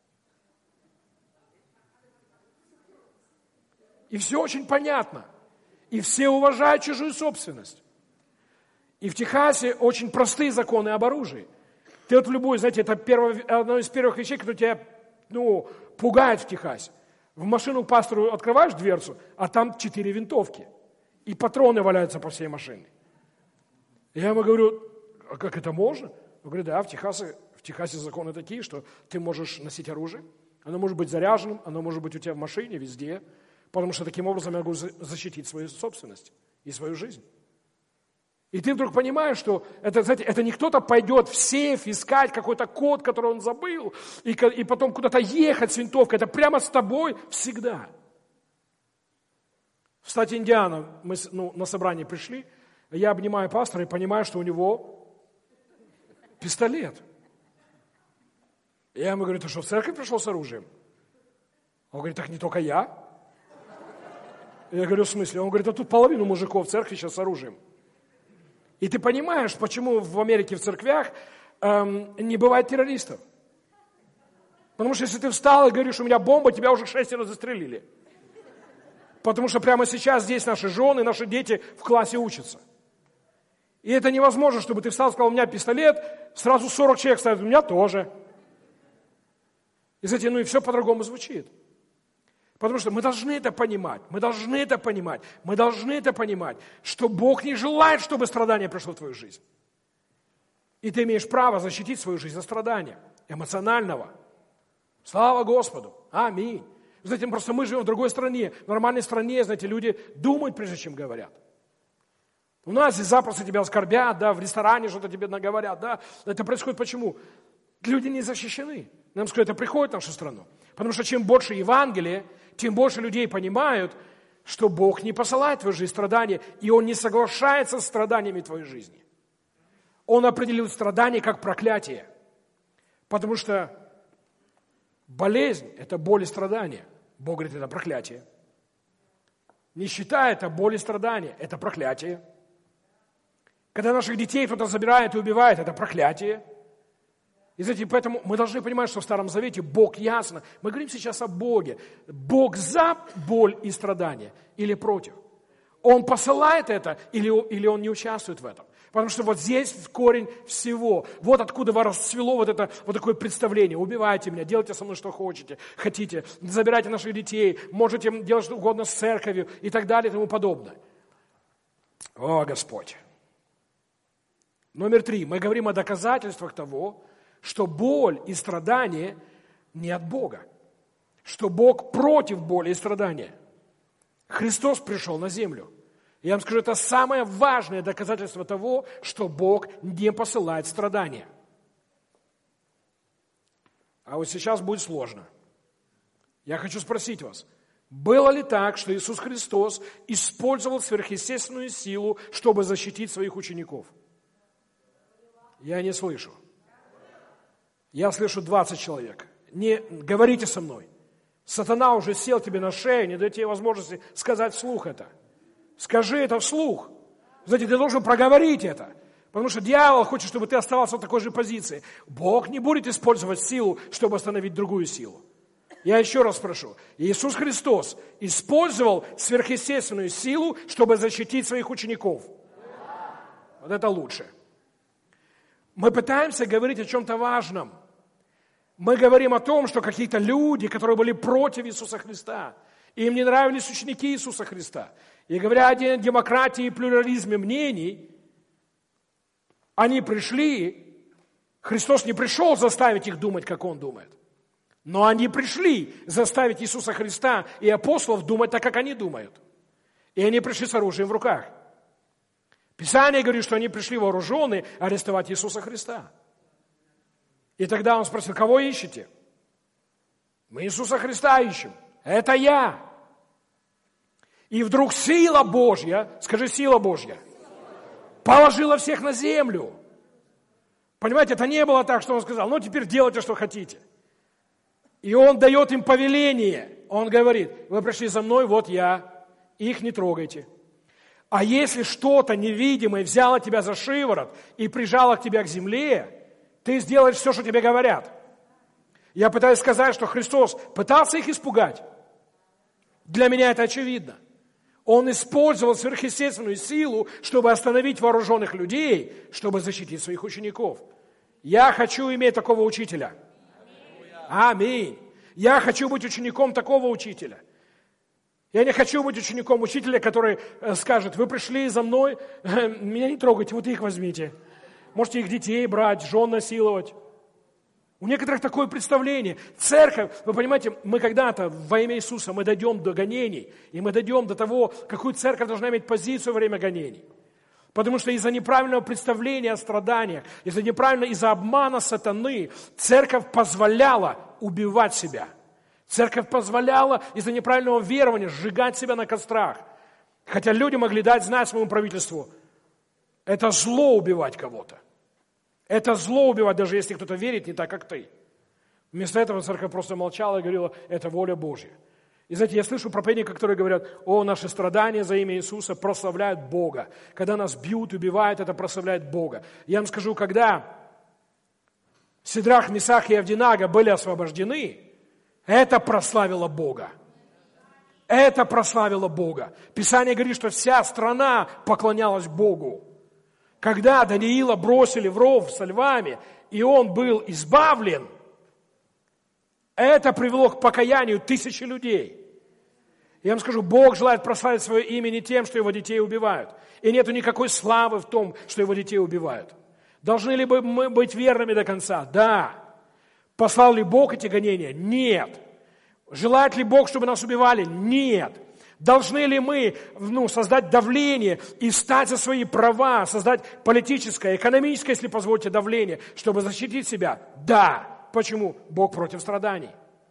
Speaker 1: И все очень понятно. И все уважают чужую собственность. И в Техасе очень простые законы об оружии. Ты в любой, знаете, это одно из первых вещей, которые тебя пугает в Техасе. В машину к пастору открываешь дверцу, а там 4 винтовки. И патроны валяются по всей машине. Я ему говорю, а как это можно? Он говорит, да, в Техасе законы такие, что ты можешь носить оружие. Оно может быть заряженным, оно может быть у тебя в машине, везде. Потому что таким образом я могу защитить свою собственность и свою жизнь. И ты вдруг понимаешь, что это не кто-то пойдет в сейф искать какой-то код, который он забыл, и потом куда-то ехать с винтовкой. Это прямо с тобой всегда. В штате Индиана мы на собрание пришли, я обнимаю пастора и понимаю, что у него пистолет. Я ему говорю, ты что, в церковь пришел с оружием? Он говорит, так не только я. Я говорю, в смысле? Он говорит, а тут половину мужиков в церкви сейчас с оружием. И ты понимаешь, почему в Америке в церквях не бывает террористов. Потому что если ты встал и говоришь, у меня бомба, тебя уже 6 раз застрелили. Потому что прямо сейчас здесь наши жены, наши дети в классе учатся. И это невозможно, чтобы ты встал и сказал, у меня пистолет, сразу 40 человек ставят, у меня тоже. И знаете, и все по-другому звучит. Потому что мы должны это понимать, что Бог не желает, чтобы страдание пришло в твою жизнь. И ты имеешь право защитить свою жизнь от страдания эмоционального. Слава Господу! Аминь! Знаете, просто мы живем в другой стране. В нормальной стране, знаете, люди думают, прежде чем говорят. У нас здесь запросто тебя оскорбят, да, в ресторане что-то тебе наговорят, да. Это происходит почему? Люди не защищены. Нам скажут, это приходит в нашу страну. Потому что чем больше Евангелия, тем больше людей понимают, что Бог не посылает в твою жизнь страдания, и Он не соглашается с страданиями твоей жизни. Он определил страдания как проклятие. Потому что болезнь – это боль и страдания. Бог говорит, это проклятие. Нищета – это боль и страдания, это проклятие. Когда наших детей кто-то забирает и убивает, это проклятие. И знаете, поэтому мы должны понимать, что в Старом Завете Бог ясно. Мы говорим сейчас о Боге. Бог за боль и страдания или против? Он посылает это или Он не участвует в этом? Потому что вот здесь корень всего. Вот откуда расцвело вот такое представление. Убивайте меня, делайте со мной что хотите, забирайте наших детей, можете делать что угодно с церковью и так далее и тому подобное. О, Господь! Номер 3. Мы говорим о доказательствах того, что боль и страдания не от Бога. Что Бог против боли и страдания. Христос пришел на землю. Я вам скажу, это самое важное доказательство того, что Бог не посылает страдания. А вот сейчас будет сложно. Я хочу спросить вас, было ли так, что Иисус Христос использовал сверхъестественную силу, чтобы защитить своих учеников? Я не слышу. Я слышу 20 человек. Не говорите со мной. Сатана уже сел тебе на шею, не дает тебе возможности сказать вслух это. Скажи это вслух. Знаете, ты должен проговорить это. Потому что дьявол хочет, чтобы ты оставался в такой же позиции. Бог не будет использовать силу, чтобы остановить другую силу. Я еще раз спрошу. Иисус Христос использовал сверхъестественную силу, чтобы защитить своих учеников. Вот это лучше. Мы пытаемся говорить о чем-то важном. Мы говорим о том, что какие-то люди, которые были против Иисуса Христа, им не нравились ученики Иисуса Христа. И говоря о демократии и плюрализме мнений, они пришли, Христос не пришел заставить их думать, как Он думает. Но они пришли заставить Иисуса Христа и апостолов думать так, как они думают. И они пришли с оружием в руках. Писание говорит, что они пришли вооруженные арестовать Иисуса Христа. И тогда он спросил, кого ищете? Мы Иисуса Христа ищем. Это я. И вдруг сила Божья, скажи, сила Божья, положила всех на землю. Понимаете, это не было так, что он сказал, ну теперь делайте, что хотите. И он дает им повеление. Он говорит, вы пришли за мной, вот я, их не трогайте. А если что-то невидимое взяло тебя за шиворот и прижало к тебя к земле, ты сделаешь все, что тебе говорят. Я пытаюсь сказать, что Христос пытался их испугать. Для меня это очевидно. Он использовал сверхъестественную силу, чтобы остановить вооруженных людей, чтобы защитить своих учеников. Я хочу иметь такого учителя. Аминь. Я хочу быть учеником такого учителя. Я не хочу быть учеником учителя, который скажет, вы пришли за мной, меня не трогайте, вот их возьмите. Можете их детей брать, жен насиловать. У некоторых такое представление. Церковь, вы понимаете, мы когда-то во имя Иисуса мы дойдем до гонений, и мы дойдем до того, какую церковь должна иметь позицию во время гонений. Потому что из-за неправильного представления о страданиях, из-за обмана сатаны, церковь позволяла убивать себя. Церковь позволяла из-за неправильного верования сжигать себя на кострах. Хотя люди могли дать знать своему правительству, это зло убивать кого-то. Это зло убивать, даже если кто-то верит не так, как ты. Вместо этого церковь просто молчала и говорила, это воля Божья. И знаете, я слышу проповедников, которые говорят, наши страдания за имя Иисуса прославляют Бога. Когда нас бьют, убивают, это прославляет Бога. Я вам скажу, когда Сидрах, Месах и Авдинага были освобождены, это прославило Бога. Это прославило Бога. Писание говорит, что вся страна поклонялась Богу. Когда Даниила бросили в ров со львами, и он был избавлен, это привело к покаянию тысячи людей. Я вам скажу, Бог желает прославить свое имя не тем, что его детей убивают. И нету никакой славы в том, что его детей убивают. Должны ли мы быть верными до конца? Да. Послал ли Бог эти гонения? Нет. Желает ли Бог, чтобы нас убивали? Нет. Должны ли мы создать давление и стать за свои права, создать политическое, экономическое, если позволите, давление, чтобы защитить себя? Да. Почему? Бог против страданий.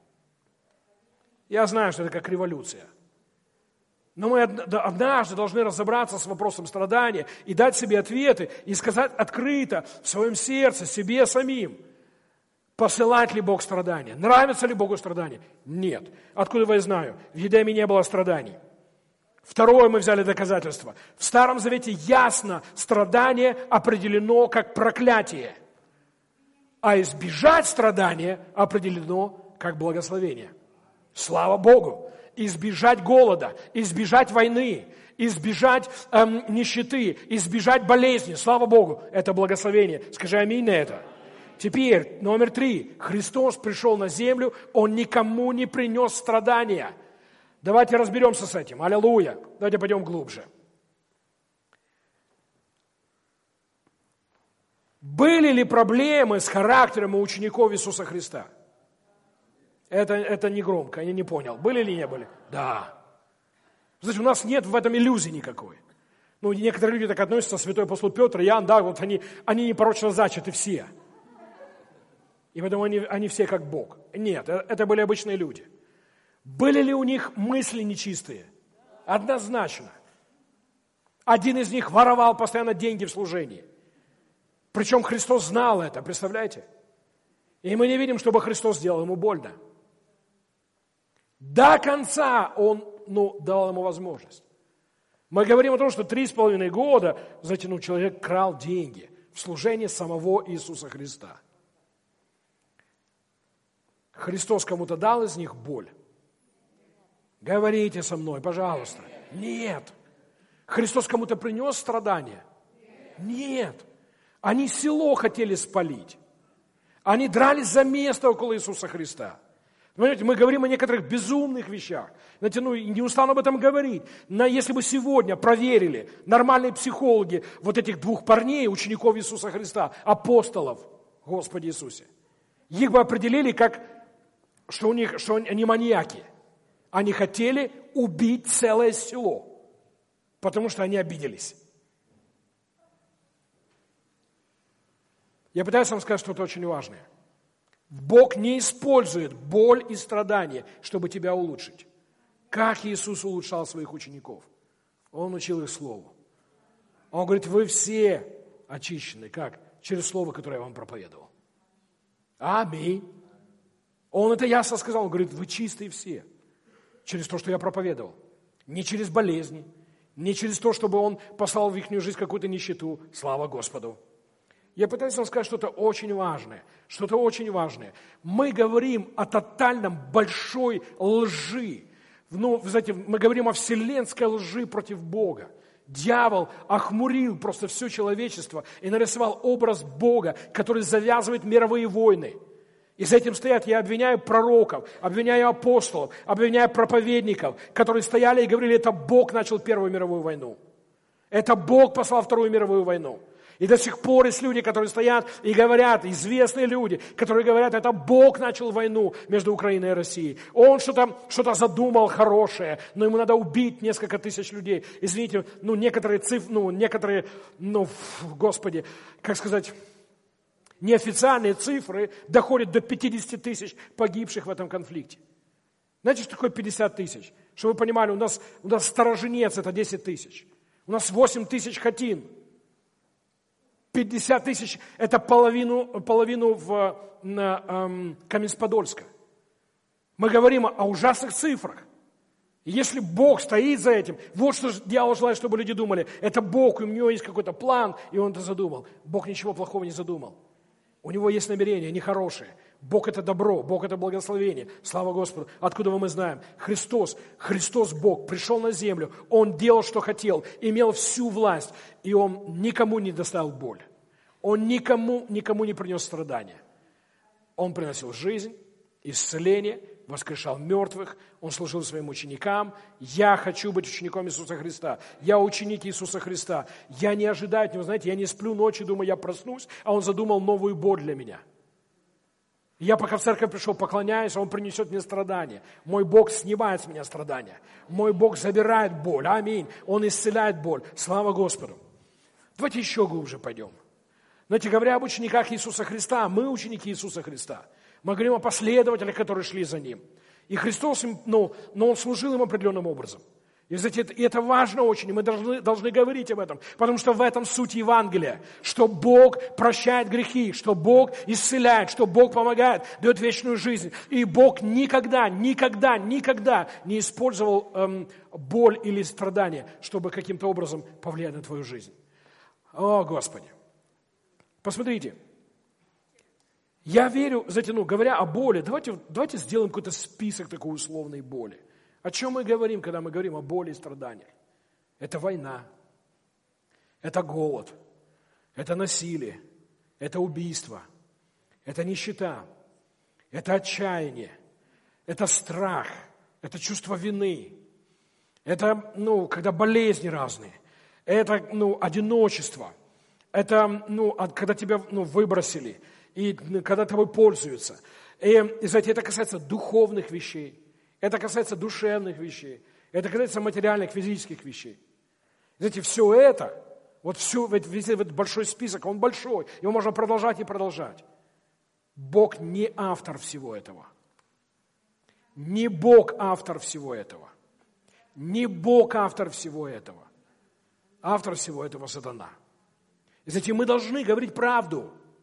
Speaker 1: Я знаю, что это как революция. Но мы однажды должны разобраться с вопросом страдания и дать себе ответы, и сказать открыто в своем сердце, себе самим, посылает ли Бог страдания, нравится ли Богу страдания? Нет. Откуда я знаю? В Едеме не было страданий. Второе, мы взяли доказательство. В Старом Завете ясно страдание определено как проклятие, а избежать страдания определено как благословение. Слава Богу! Избежать голода, избежать войны, избежать нищеты, избежать болезни. Слава Богу, это благословение. Скажи аминь на это. Теперь, номер 3. Христос пришел на землю, Он никому не принес страдания. Давайте разберемся с этим. Аллилуйя. Давайте пойдем глубже. Были ли проблемы с характером у учеников Иисуса Христа? Это не громко, я не понял. Были или не были? Да. Знаете, у нас нет в этом иллюзии никакой. Некоторые люди так относятся, святой апостол Петр, Иоанн, да, вот они непорочно зачаты все. И поэтому они все как Бог. Нет, это были обычные люди. Были ли у них мысли нечистые? Однозначно. Один из них воровал постоянно деньги в служении. Причем Христос знал это, представляете? И мы не видим, чтобы Христос сделал ему больно. До конца Он дал ему возможность. Мы говорим о том, что 3,5 года, знаете, человек крал деньги в служении самого Иисуса Христа. Христос кому-то дал из них боль? Говорите со мной, пожалуйста. Нет. Христос кому-то принес страдания? Нет. Они село хотели спалить. Они дрались за место около Иисуса Христа. Понимаете, мы говорим о некоторых безумных вещах. Знаете, не устану об этом говорить. Но если бы сегодня проверили нормальные психологи вот этих 2 парней, учеников Иисуса Христа, апостолов, Господи Иисусе, их бы определили как, что они маньяки. Они хотели убить целое село, потому что они обиделись. Я пытаюсь вам сказать что-то очень важное. Бог не использует боль и страдания, чтобы тебя улучшить. Как Иисус улучшал своих учеников? Он учил их Слову. Он говорит, вы все очищены. Как? Через Слово, которое я вам проповедовал. Аминь. Он это ясно сказал. Он говорит, вы чистые все. Через то, что я проповедовал. Не через болезни, не через то, чтобы Он послал в их жизнь какую-то нищету. Слава Господу. Я пытаюсь вам сказать что-то очень важное. Что-то очень важное. Мы говорим о тотальном большой лжи. Знаете, мы говорим о вселенской лжи против Бога. Дьявол охмурил просто все человечество и нарисовал образ Бога, который завязывает мировые войны. И за этим стоят, я обвиняю пророков, обвиняю апостолов, обвиняю проповедников, которые стояли и говорили, это Бог начал Первую мировую войну. Это Бог послал Вторую мировую войну. И до сих пор есть люди, которые стоят и говорят, известные люди, которые говорят, это Бог начал войну между Украиной и Россией. Он что-то задумал хорошее, но ему надо убить несколько тысяч людей. Извините, некоторые цифры, Господи, как сказать, неофициальные цифры доходят до 50 тысяч погибших в этом конфликте. Знаете, что такое 50 тысяч? Чтобы вы понимали, у нас Сторожинец это 10 тысяч. У нас 8 тысяч Хатин. 50 тысяч – это половину Каменец-Подольска. Мы говорим о ужасных цифрах. И если Бог стоит за этим, вот что дьявол желает, чтобы люди думали, это Бог, и у него есть какой-то план, и он это задумал. Бог ничего плохого не задумал. У него есть намерения нехорошие. Бог – это добро, Бог – это благословение. Слава Господу. Откуда мы знаем? Христос Бог, пришел на землю, Он делал, что хотел, имел всю власть, и Он никому не доставил боль. Он никому не принес страдания. Он приносил жизнь, исцеление, воскрешал мертвых, Он служил своим ученикам. Я хочу быть учеником Иисуса Христа. Я ученик Иисуса Христа. Я не ожидаю от Него, знаете, я не сплю ночью, думаю, я проснусь, а Он задумал новую боль для меня. Я пока в церковь пришел, поклоняюсь, Он принесет мне страдания. Мой Бог снимает с меня страдания. Мой Бог забирает боль. Аминь. Он исцеляет боль. Слава Господу. Давайте еще глубже пойдем. Знаете, говоря об учениках Иисуса Христа, мы ученики Иисуса Христа. Мы говорим о последователях, которые шли за Ним. И Христос, но Он служил им определенным образом. И это важно очень, и мы должны говорить об этом, потому что в этом суть Евангелия, что Бог прощает грехи, что Бог исцеляет, что Бог помогает, дает вечную жизнь. И Бог никогда не использовал боль или страдания, чтобы каким-то образом повлиять на твою жизнь. О, Господи! Посмотрите, я верю, знаете, говоря о боли, давайте сделаем какой-то список такой условной боли. О чем мы говорим, когда мы говорим о боли и страданиях? Это война, это голод, это насилие, это убийство, это нищета, это отчаяние, это страх, это чувство вины, это, когда болезни разные, это, одиночество, это, когда тебя, выбросили, и когда тобой пользуются. И, знаете, это касается духовных вещей. Это касается душевных вещей. Это касается материальных, физических вещей. Знаете, все это, весь этот большой список, он большой, его можно продолжать и продолжать. Бог не автор всего этого. Не Бог автор всего этого. Не Бог автор всего этого. Автор всего этого сатана. И знаете, мы должны говорить правду.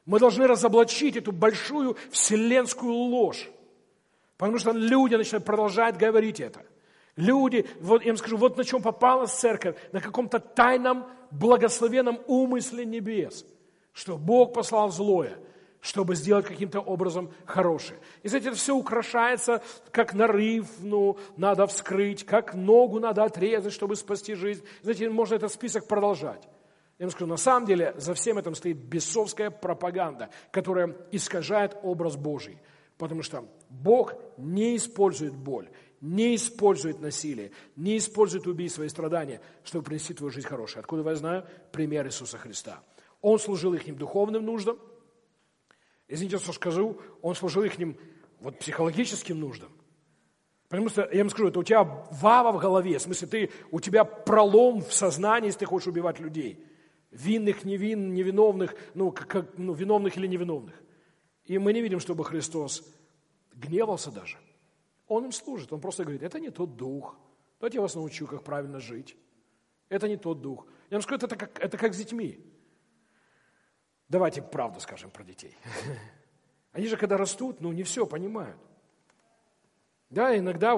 Speaker 1: Мы должны разоблачить эту большую вселенскую ложь. Потому что люди начинают продолжать говорить это. Люди, вот я им скажу, вот на чем попалась церковь, на каком-то тайном, благословенном умысле небес, что Бог послал злое, чтобы сделать каким-то образом хорошее. И, знаете, это все украшается, как нарыв, надо вскрыть, как ногу надо отрезать, чтобы спасти жизнь. Знаете, можно этот список продолжать. Я вам скажу, на самом деле за всем этим стоит бесовская пропаганда, которая искажает образ Божий. Потому что Бог не использует боль, не использует насилие, не использует убийство и страдания, чтобы принести в твою жизнь хорошее. Откуда я знаю? Пример Иисуса Христа. Он служил их духовным нуждам. Извините, что скажу, он служил их психологическим нуждам. Потому что, я вам скажу, это у тебя вава в голове, в смысле, у тебя пролом в сознании, если ты хочешь убивать людей. Винных, невиновных, виновных или невиновных. И мы не видим, чтобы Христос гневался даже. Он им служит, он просто говорит, это не тот дух. Давайте я вас научу, как правильно жить. Это не тот дух. Я вам скажу, это как с детьми. Давайте правду скажем про детей. Они же, когда растут, не все понимают. Да, иногда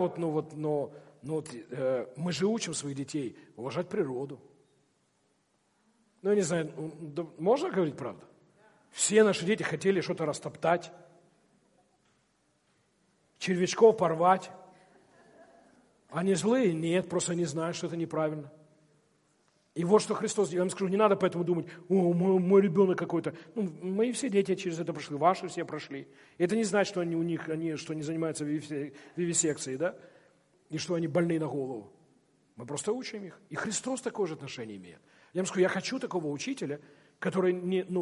Speaker 1: мы же учим своих детей уважать природу. Я не знаю, можно говорить правду? Все наши дети хотели что-то растоптать, червячков порвать. Они злые? Нет, просто они знают, что это неправильно. И вот что Христос, я вам скажу, не надо поэтому думать, мой ребенок какой-то. Мои все дети через это прошли, ваши все прошли. Это не значит, что они занимаются вивисекцией, да? И что они больны на голову. Мы просто учим их. И Христос такое же отношение имеет. Я вам скажу, я хочу такого учителя, который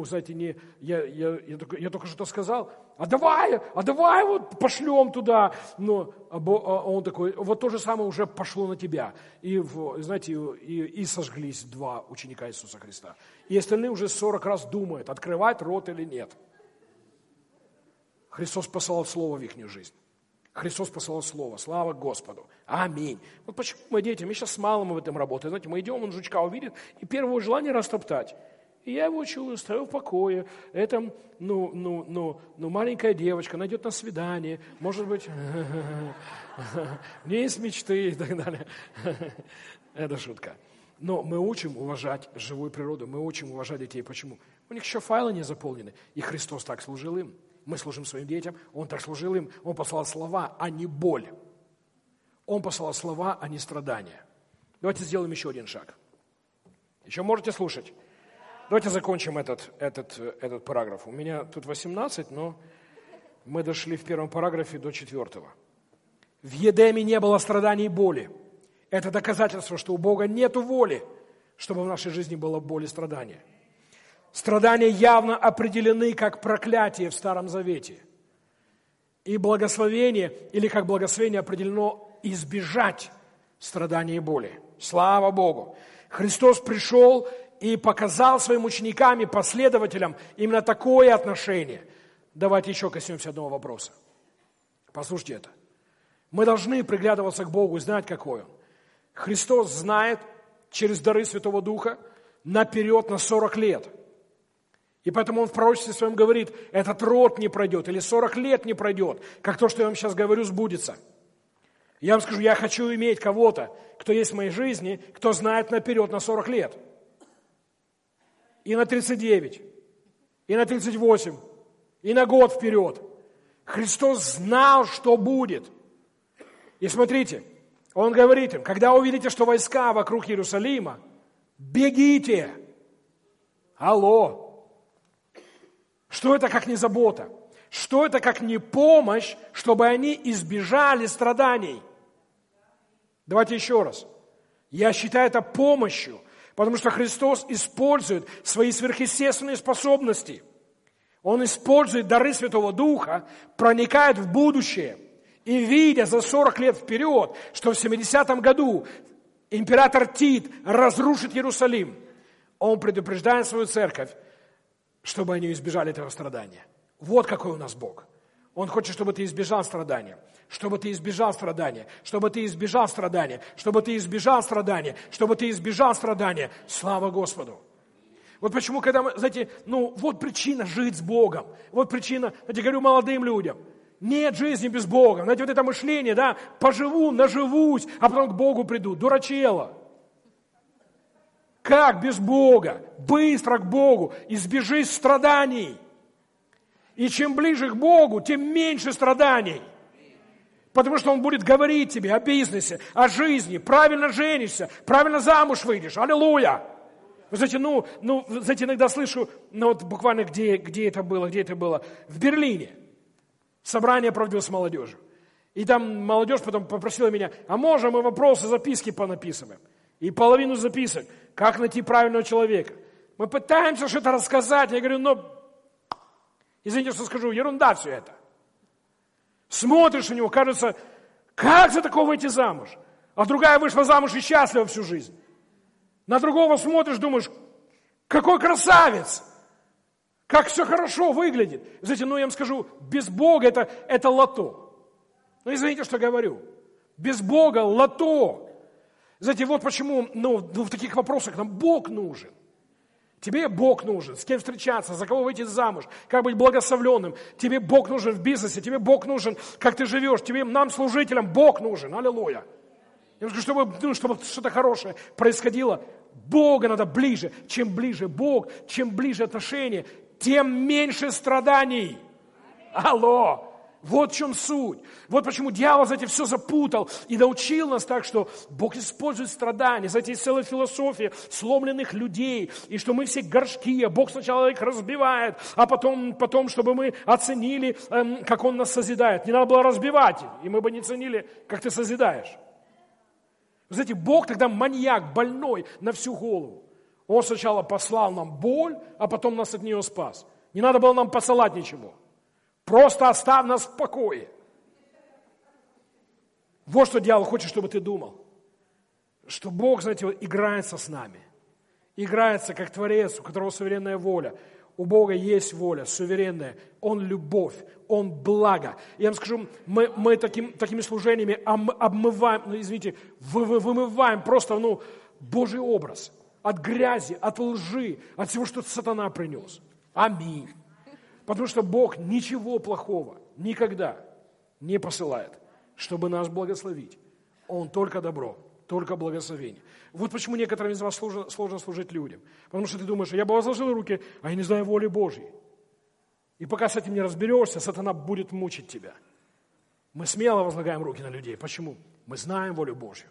Speaker 1: я только что сказал, а давай вот пошлем туда. Он такой, вот то же самое уже пошло на тебя. И сожглись 2 ученика Иисуса Христа. И остальные уже 40 раз думают, открывать рот или нет. Христос посылал Слово в их жизнь. Христос посылал Слово. Слава Господу. Аминь. Вот почему мы дети, мы сейчас с малым в этом работаем. Знаете, мы идем, он жучка увидит, и первое желание растоптать. И я его учу, ставил в покое. Это, маленькая девочка найдет на свидание. Может быть, у нее есть мечты и так далее. Это шутка. Но мы учим уважать живую природу, мы учим уважать детей. Почему? У них еще файлы не заполнены. И Христос так служил им. Мы служим своим детям, Он так служил им. Он послал слова, а не боль. Он послал слова, а не страдания. Давайте сделаем еще один шаг. Еще можете слушать? Давайте закончим этот параграф. У меня тут 18, но мы дошли в первом параграфе до 4. В Едеме не было страданий и боли. Это доказательство, что у Бога нет воли, чтобы в нашей жизни было боль и страдания. Страдания явно определены как проклятие в Старом Завете. И благословение, или как благословение определено избежать страдания и боли. Слава Богу! Христос пришел и показал своим ученикам и последователям именно такое отношение. Давайте еще коснемся одного вопроса. Послушайте это. Мы должны приглядываться к Богу и знать, какой Он. Христос знает через дары Святого Духа наперед на 40 лет. И поэтому Он в пророчестве своем говорит, этот род не пройдет, или 40 лет не пройдет, как то, что я вам сейчас говорю, сбудется. Я вам скажу, я хочу иметь кого-то, кто есть в моей жизни, кто знает наперед на 40 лет. И на 39, и на 38, и на год вперед. Христос знал, что будет. И смотрите, Он говорит им, когда увидите, что войска вокруг Иерусалима, бегите. Алло. Что это как не забота? Что это как не помощь, чтобы они избежали страданий? Давайте еще раз. Я считаю это помощью, потому что Христос использует свои сверхъестественные способности. Он использует дары Святого Духа, проникает в будущее и, видя за 40 лет вперед, что в 70-м году император Тит разрушит Иерусалим, он предупреждает свою церковь, чтобы они избежали этого страдания. Вот какой у нас Бог. Он хочет, чтобы ты избежал страдания, чтобы ты избежал страдания, чтобы ты избежал страдания, чтобы ты избежал страдания, чтобы ты избежал страдания. Слава Господу! Вот почему, когда мы, знаете, вот причина жить с Богом. Вот причина, знаете, говорю молодым людям, нет жизни без Бога. Знаете, вот это мышление, да, поживу, наживусь, а потом к Богу приду. Дурачело. Как без Бога? Быстро к Богу, избежи страданий. И чем ближе к Богу, тем меньше страданий. Потому что Он будет говорить тебе о бизнесе, о жизни, правильно женишься, правильно замуж выйдешь. Аллилуйя! Вы знаете, знаете, иногда слышу, вот буквально где это было, в Берлине, собрание проводилось с молодежью. И там молодежь потом попросила меня, а можно мы вопросы, записки понаписываем? И половину записок, как найти правильного человека. Мы пытаемся что-то рассказать, я говорю, извините, что скажу, ерунда все это. Смотришь на него, кажется, как за такого выйти замуж? А другая вышла замуж и счастлива всю жизнь. На другого смотришь, думаешь, какой красавец! Как все хорошо выглядит. Знаете, я вам скажу, без Бога это лото. Извините, что говорю. Без Бога лото. Знаете, вот почему в таких вопросах нам Бог нужен. Тебе Бог нужен, с кем встречаться, за кого выйти замуж, как быть благословленным. Тебе Бог нужен в бизнесе, тебе Бог нужен, как ты живешь. Нам, служителям, Бог нужен. Аллилуйя. Я скажу, чтобы что-то хорошее происходило, Бога надо ближе. Чем ближе Бог, чем ближе отношения, тем меньше страданий. Алло! Вот в чем суть. Вот почему дьявол, знаете, все запутал и научил нас так, что Бог использует страдания. Знаете, есть целая философия сломленных людей, и что мы все горшки, а Бог сначала их разбивает, а потом, чтобы мы оценили, как Он нас созидает. Не надо было разбивать, и мы бы не ценили, как ты созидаешь. Знаете, Бог тогда маньяк, больной на всю голову. Он сначала послал нам боль, а потом нас от нее спас. Не надо было нам посылать ничего. Просто оставь нас в покое. Вот что дьявол хочет, чтобы ты думал. Что Бог, знаете, играется с нами. Играется как Творец, у которого суверенная воля. У Бога есть воля суверенная. Он любовь, Он благо. Я вам скажу, мы такими служениями обмываем, вымываем просто Божий образ. От грязи, от лжи, от всего, что сатана принес. Аминь. Потому что Бог ничего плохого никогда не посылает, чтобы нас благословить. Он только добро, только благословение. Вот почему некоторым из вас сложно служить людям. Потому что ты думаешь, я бы возложил руки, а я не знаю воли Божьей. И пока с этим не разберешься, сатана будет мучить тебя. Мы смело возлагаем руки на людей. Почему? Мы знаем волю Божью.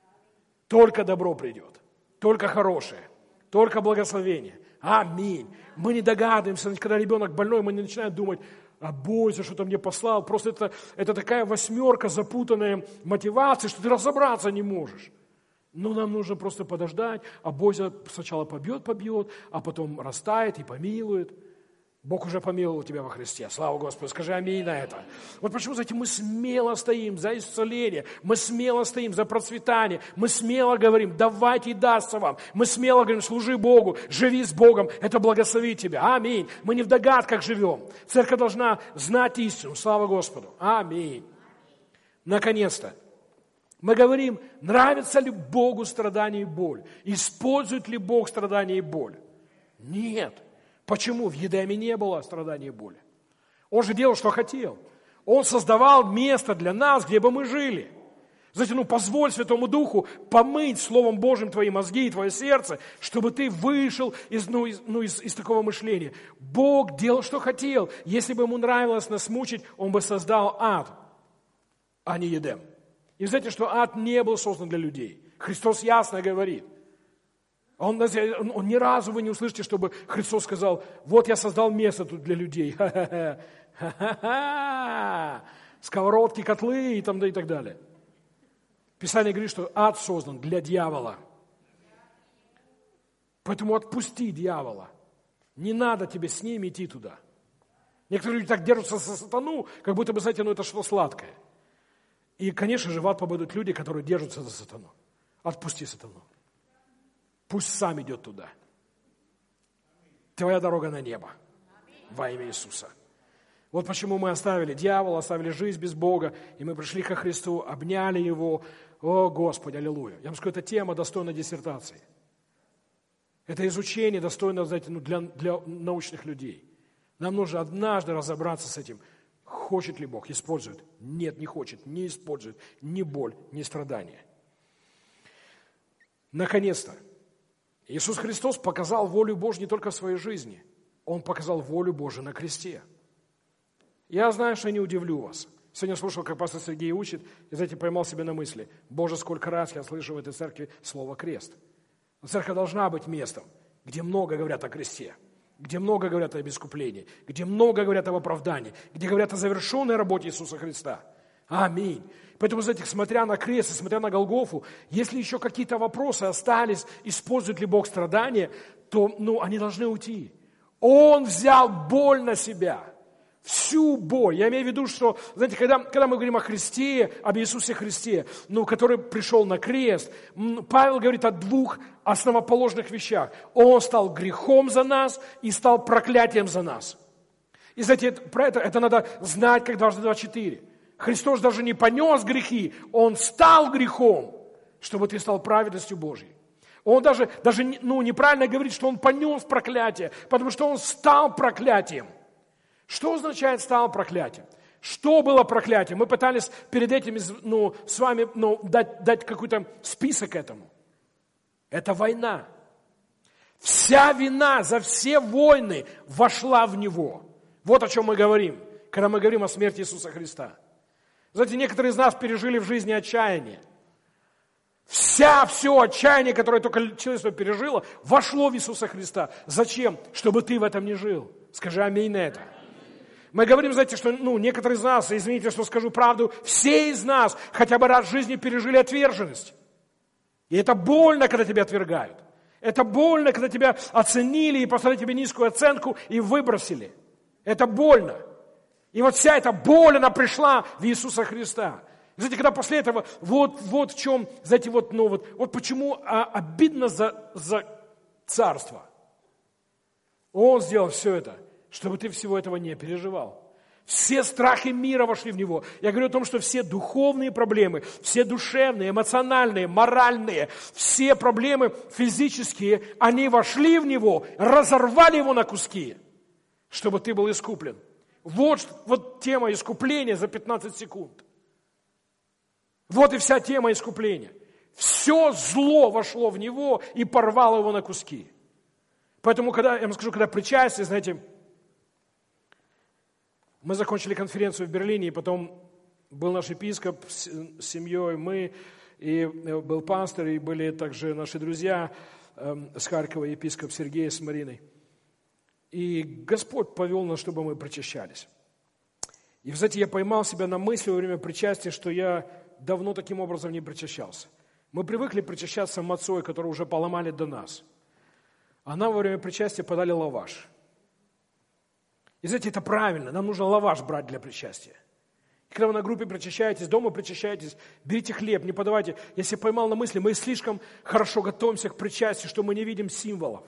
Speaker 1: Только добро придет, только хорошее, только благословение. Аминь. Мы не догадываемся, когда ребенок больной, мы не начинаем думать, а Боже, что-то мне послал. Просто это такая восьмерка запутанная мотивации, что ты разобраться не можешь. Но нам нужно просто подождать, а Боже сначала побьет, а потом растает и помилует. Бог уже помиловал тебя во Христе. Слава Господу, скажи аминь на это. Вот почему, знаете, мы смело стоим за исцеление, мы смело стоим за процветание, мы смело говорим, давайте и дастся вам. Мы смело говорим, служи Богу, живи с Богом, это благословит тебя. Аминь. Мы не в догадках живем. Церковь должна знать истину. Слава Господу. Аминь. Наконец-то. Мы говорим, нравится ли Богу страдание и боль? Использует ли Бог страдание и боль? Нет. Почему? В Едеме не было страдания и боли. Он же делал, что хотел. Он создавал место для нас, где бы мы жили. Знаете, позволь Святому Духу помыть Словом Божьим твои мозги и твое сердце, чтобы ты вышел из такого мышления. Бог делал, что хотел. Если бы ему нравилось нас мучить, он бы создал ад, а не Едем. И знаете, что ад не был создан для людей. Христос ясно говорит. Он ни разу вы не услышите, чтобы Христос сказал, вот я создал место тут для людей. Сковородки, котлы и так далее. Писание говорит, что ад создан для дьявола. Поэтому отпусти дьявола. Не надо тебе с ним идти туда. Некоторые люди так держатся за сатану, как будто бы, знаете, это что-то сладкое. И, конечно же, в ад попадут люди, которые держатся за сатану. Отпусти сатану. Пусть сам идет туда. Твоя дорога на небо. Во имя Иисуса. Вот почему мы оставили дьявола, оставили жизнь без Бога, и мы пришли ко Христу, обняли Его. О, Господи, аллилуйя. Я вам скажу, эта тема достойна диссертации. Это изучение достойно, знаете, для научных людей. Нам нужно однажды разобраться с этим. Хочет ли Бог? Использует? Нет, не хочет, не использует. Ни боль, ни страдания. Наконец-то, Иисус Христос показал волю Божью не только в своей жизни. Он показал волю Божию на кресте. Я знаю, что не удивлю вас. Сегодня слушал, как пастор Сергей учит, и, знаете, поймал себя на мысли. Боже, сколько раз я слышу в этой церкви слово «крест». Но церковь должна быть местом, где много говорят о кресте, где много говорят об искуплении, где много говорят об оправдании, где говорят о завершенной работе Иисуса Христа. Аминь. Поэтому, знаете, смотря на крест и смотря на Голгофу, если еще какие-то вопросы остались, использует ли Бог страдания, то они должны уйти. Он взял боль на себя. Всю боль. Я имею в виду, что, знаете, когда мы говорим о Христе, об Иисусе Христе, который пришел на крест, Павел говорит о двух основоположных вещах. Он стал грехом за нас и стал проклятием за нас. И, знаете, про это надо знать, как дважды два четыре. Христос даже не понес грехи, Он стал грехом, чтобы ты стал праведностью Божьей. Он даже неправильно говорит, что Он понес проклятие, потому что Он стал проклятием. Что означает «стал проклятием»? Что было проклятием? Мы пытались перед этим с вами дать какой-то список этому. Это война. Вся вина за все войны вошла в Него. Вот о чем мы говорим, когда мы говорим о смерти Иисуса Христа. Знаете, некоторые из нас пережили в жизни отчаяние. Все отчаяние, которое только человечество пережило, вошло в Иисуса Христа. Зачем? Чтобы ты в этом не жил. Скажи аминь на это. Мы говорим, знаете, что некоторые из нас, извините, что скажу правду, все из нас хотя бы раз в жизни пережили отверженность. И это больно, когда тебя отвергают. Это больно, когда тебя оценили и поставили тебе низкую оценку и выбросили. Это больно. И вот вся эта боль, она пришла в Иисуса Христа. Знаете, когда после этого, вот в чем, знаете, вот почему обидно за царство. Он сделал все это, чтобы ты всего этого не переживал. Все страхи мира вошли в него. Я говорю о том, что все духовные проблемы, все душевные, эмоциональные, моральные, все проблемы физические, они вошли в него, разорвали его на куски, чтобы ты был искуплен. Вот тема искупления за 15 секунд. Вот и вся тема искупления. Все зло вошло в него и порвало его на куски. Поэтому, я вам скажу, когда причастие, знаете, мы закончили конференцию в Берлине, и потом был наш епископ с семьей, мы, и был пастор, и были также наши друзья с Харькова, епископ Сергей с Мариной. И Господь повел нас, чтобы мы причащались. И, знаете, я поймал себя на мысли во время причастия, что я давно таким образом не причащался. Мы привыкли причащаться мацой, которую уже поломали до нас. А нам во время причастия подали лаваш. И знаете, это правильно, нам нужно лаваш брать для причастия. И когда вы на группе причащаетесь, дома причащаетесь, берите хлеб, не подавайте. Я себя поймал на мысли, мы слишком хорошо готовимся к причастию, что мы не видим символов.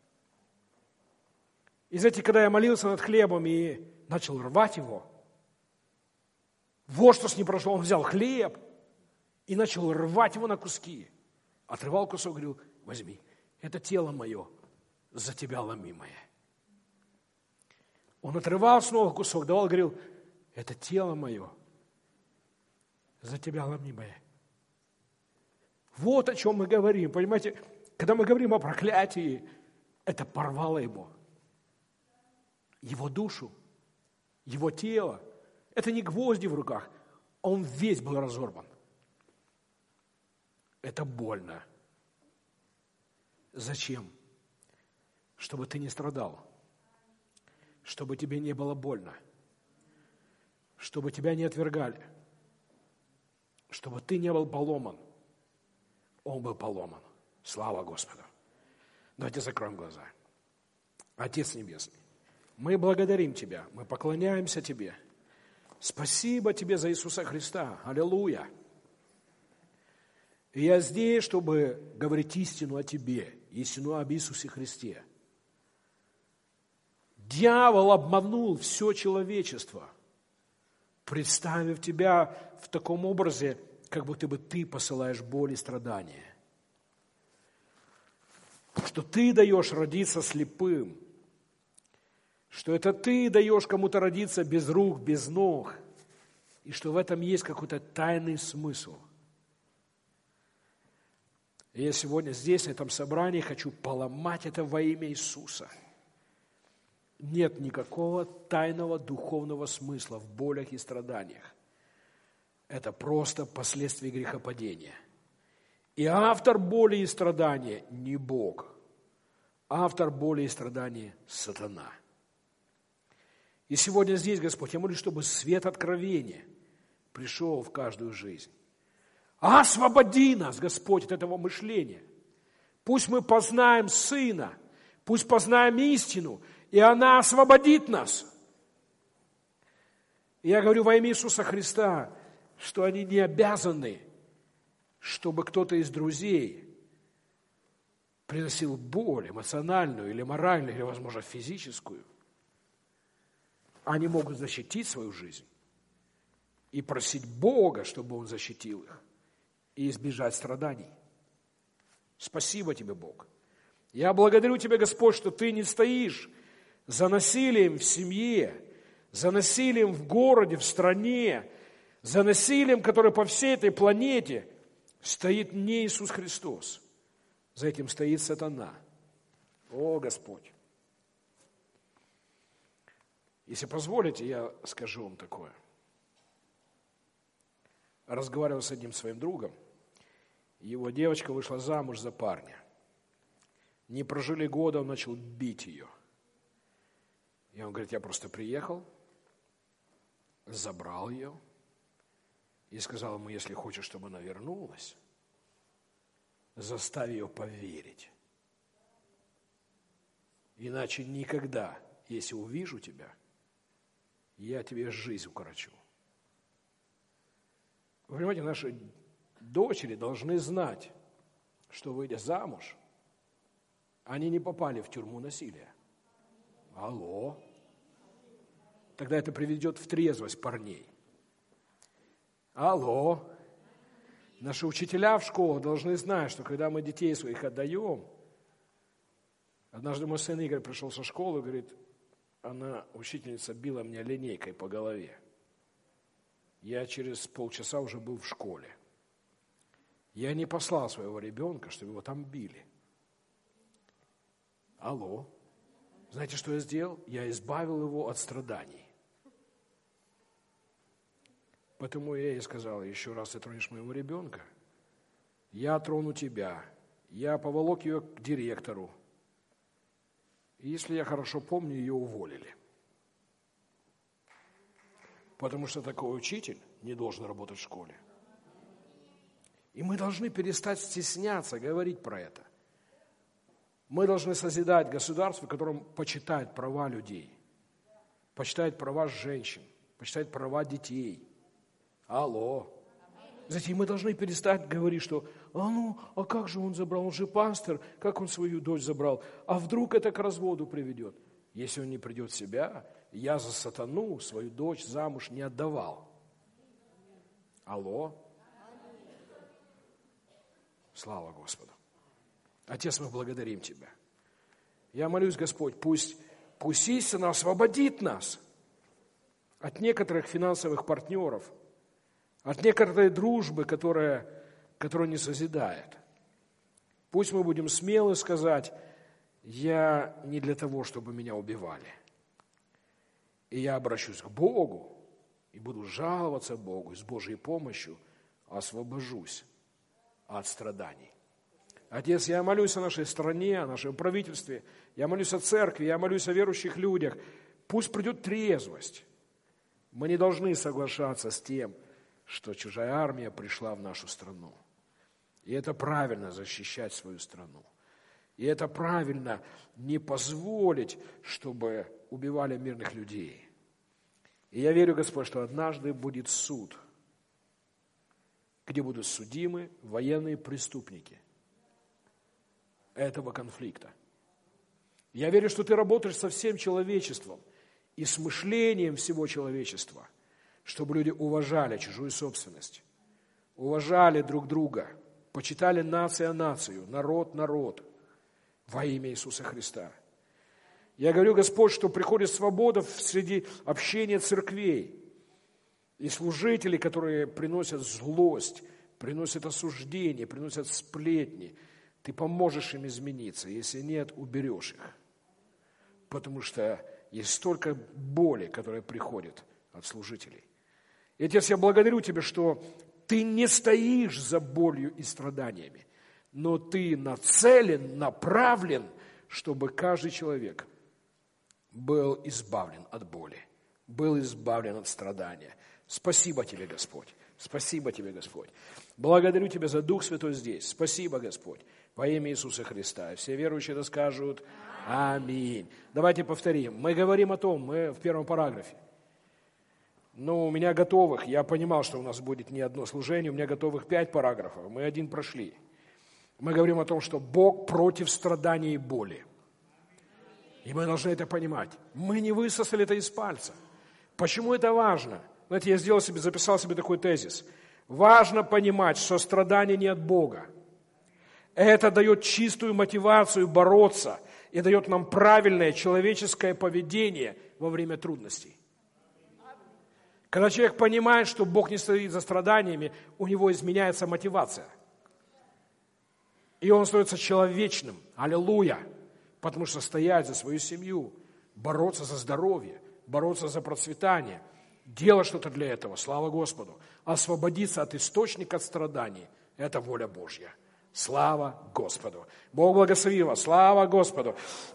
Speaker 1: И знаете, когда я молился над хлебом и начал рвать его, вот что с ним прошло, он взял хлеб и начал рвать его на куски. Отрывал кусок, говорил, возьми, это тело мое, за тебя ломимое. Он отрывал снова кусок, давал, говорил, это тело мое, за тебя ломимое. Вот о чем мы говорим, понимаете? Когда мы говорим о проклятии, это порвало его душу, его тело. Это не гвозди в руках, он весь был разорван. Это больно. Зачем? Чтобы ты не страдал. Чтобы тебе не было больно. Чтобы тебя не отвергали. Чтобы ты не был поломан. Он был поломан. Слава Господу. Давайте закроем глаза. Отец Небесный, мы благодарим Тебя, мы поклоняемся Тебе. Спасибо Тебе за Иисуса Христа. Аллилуйя. И я здесь, чтобы говорить истину о Тебе, истину об Иисусе Христе. Дьявол обманул все человечество, представив Тебя в таком образе, как будто бы Ты посылаешь боль и страдания. что Ты даешь родиться слепым, что это Ты даешь кому-то родиться без рук, без ног, и что в этом есть какой-то тайный смысл. И я сегодня здесь, на этом собрании, хочу поломать это во имя Иисуса. Нет никакого тайного духовного смысла в болях и страданиях. Это просто последствия грехопадения. И автор боли и страдания не Бог. Автор боли и страдания – сатана. И сегодня здесь, Господь, я молюсь, чтобы свет откровения пришел в каждую жизнь. Освободи нас, Господь, от этого мышления. Пусть мы познаем Сына, пусть познаем истину, и она освободит нас. И я говорю во имя Иисуса Христа, что они не обязаны, чтобы кто-то из друзей приносил боль эмоциональную или моральную, или, возможно, физическую. Они могут защитить свою жизнь и просить Бога, чтобы Он защитил их, и избежать страданий. Спасибо Тебе, Бог. Я благодарю Тебя, Господь, что Ты не стоишь за насилием в семье, за насилием в городе, в стране, за насилием, которое по всей этой планете стоит не Иисус Христос. За этим стоит сатана. О, Господь! Если позволите, я скажу вам такое. Разговаривал с одним своим другом. Его девочка вышла замуж за парня. Не прожили года, он начал бить ее. И он говорит, я просто приехал, забрал ее и сказал ему, если хочешь, чтобы она вернулась, заставь ее поверить. Иначе никогда, если увижу тебя, я тебе жизнь укорочу. Вы понимаете, наши дочери должны знать, что, выйдя замуж, они не попали в тюрьму насилия. Алло. Тогда это приведет в трезвость парней. Алло. Наши учителя в школах должны знать, что когда мы детей своих отдаем, однажды мой сын Игорь пришел со школы и говорит, учительница била меня линейкой по голове. Я через полчаса уже был в школе. Я не послал своего ребенка, чтобы его там били. Алло. Знаете, что я сделал? Я избавил его от страданий. Поэтому я ей сказал, еще раз ты тронешь моего ребенка, я трону тебя. Я поволок ее к директору. И если я хорошо помню, ее уволили. Потому что такой учитель не должен работать в школе. И мы должны перестать стесняться говорить про это. Мы должны созидать государство, в котором почитает права людей, почитает права женщин, почитает права детей. Алло. Знаете, мы должны перестать говорить, что а как же он забрал, он же пастор, как он свою дочь забрал, а вдруг это к разводу приведет. Если он не придет в себя, я за сатану свою дочь замуж не отдавал. Алло. Слава Господу. Отец, мы благодарим Тебя. Я молюсь, Господь, пусть истина освободит нас от некоторых финансовых партнеров, от некоторой дружбы, которая не созидает. Пусть мы будем смелы сказать, я не для того, чтобы меня убивали. И я обращусь к Богу и буду жаловаться Богу, и с Божьей помощью освобожусь от страданий. Отец, я молюсь о нашей стране, о нашем правительстве, я молюсь о церкви, я молюсь о верующих людях. Пусть придет трезвость. Мы не должны соглашаться с тем, что чужая армия пришла в нашу страну. И это правильно защищать свою страну. И это правильно не позволить, чтобы убивали мирных людей. И я верю, Господь, что однажды будет суд, где будут судимы военные преступники этого конфликта. Я верю, что Ты работаешь со всем человечеством и с мышлением всего человечества, чтобы люди уважали чужую собственность, уважали друг друга, почитали нация нацию, народ народ. во имя Иисуса Христа. Я говорю, Господь, что приходит свобода среди общения церквей и служителей, которые приносят злость, приносят осуждение, приносят сплетни. Ты поможешь им измениться, если нет, уберешь их. Потому что есть столько боли, которая приходит от служителей. И, Отец, я благодарю Тебя, что Ты не стоишь за болью и страданиями, но Ты нацелен, направлен, чтобы каждый человек был избавлен от боли, был избавлен от страдания. Спасибо Тебе, Господь. Спасибо Тебе, Господь. Благодарю Тебя за Дух Святой здесь. Спасибо, Господь. Во имя Иисуса Христа. И все верующие да скажут аминь. Давайте повторим. Мы говорим о том, мы в первом параграфе. У меня готовых, я понимал, что у нас будет не одно служение, у меня готовых 5 параграфов, мы 1 прошли. Мы говорим о том, что Бог против страданий и боли. И мы должны это понимать. Мы не высосали это из пальца. Почему это важно? Знаете, я записал себе такой тезис. Важно понимать, что страдание не от Бога. Это дает чистую мотивацию бороться и дает нам правильное человеческое поведение во время трудностей. Когда человек понимает, что Бог не стоит за страданиями, у него изменяется мотивация. И он становится человечным. Аллилуйя! Потому что стоять за свою семью, бороться за здоровье, бороться за процветание, делать что-то для этого, слава Господу. Освободиться от источника страданий – это воля Божья. Слава Господу! Бог благослови вас! Слава Господу!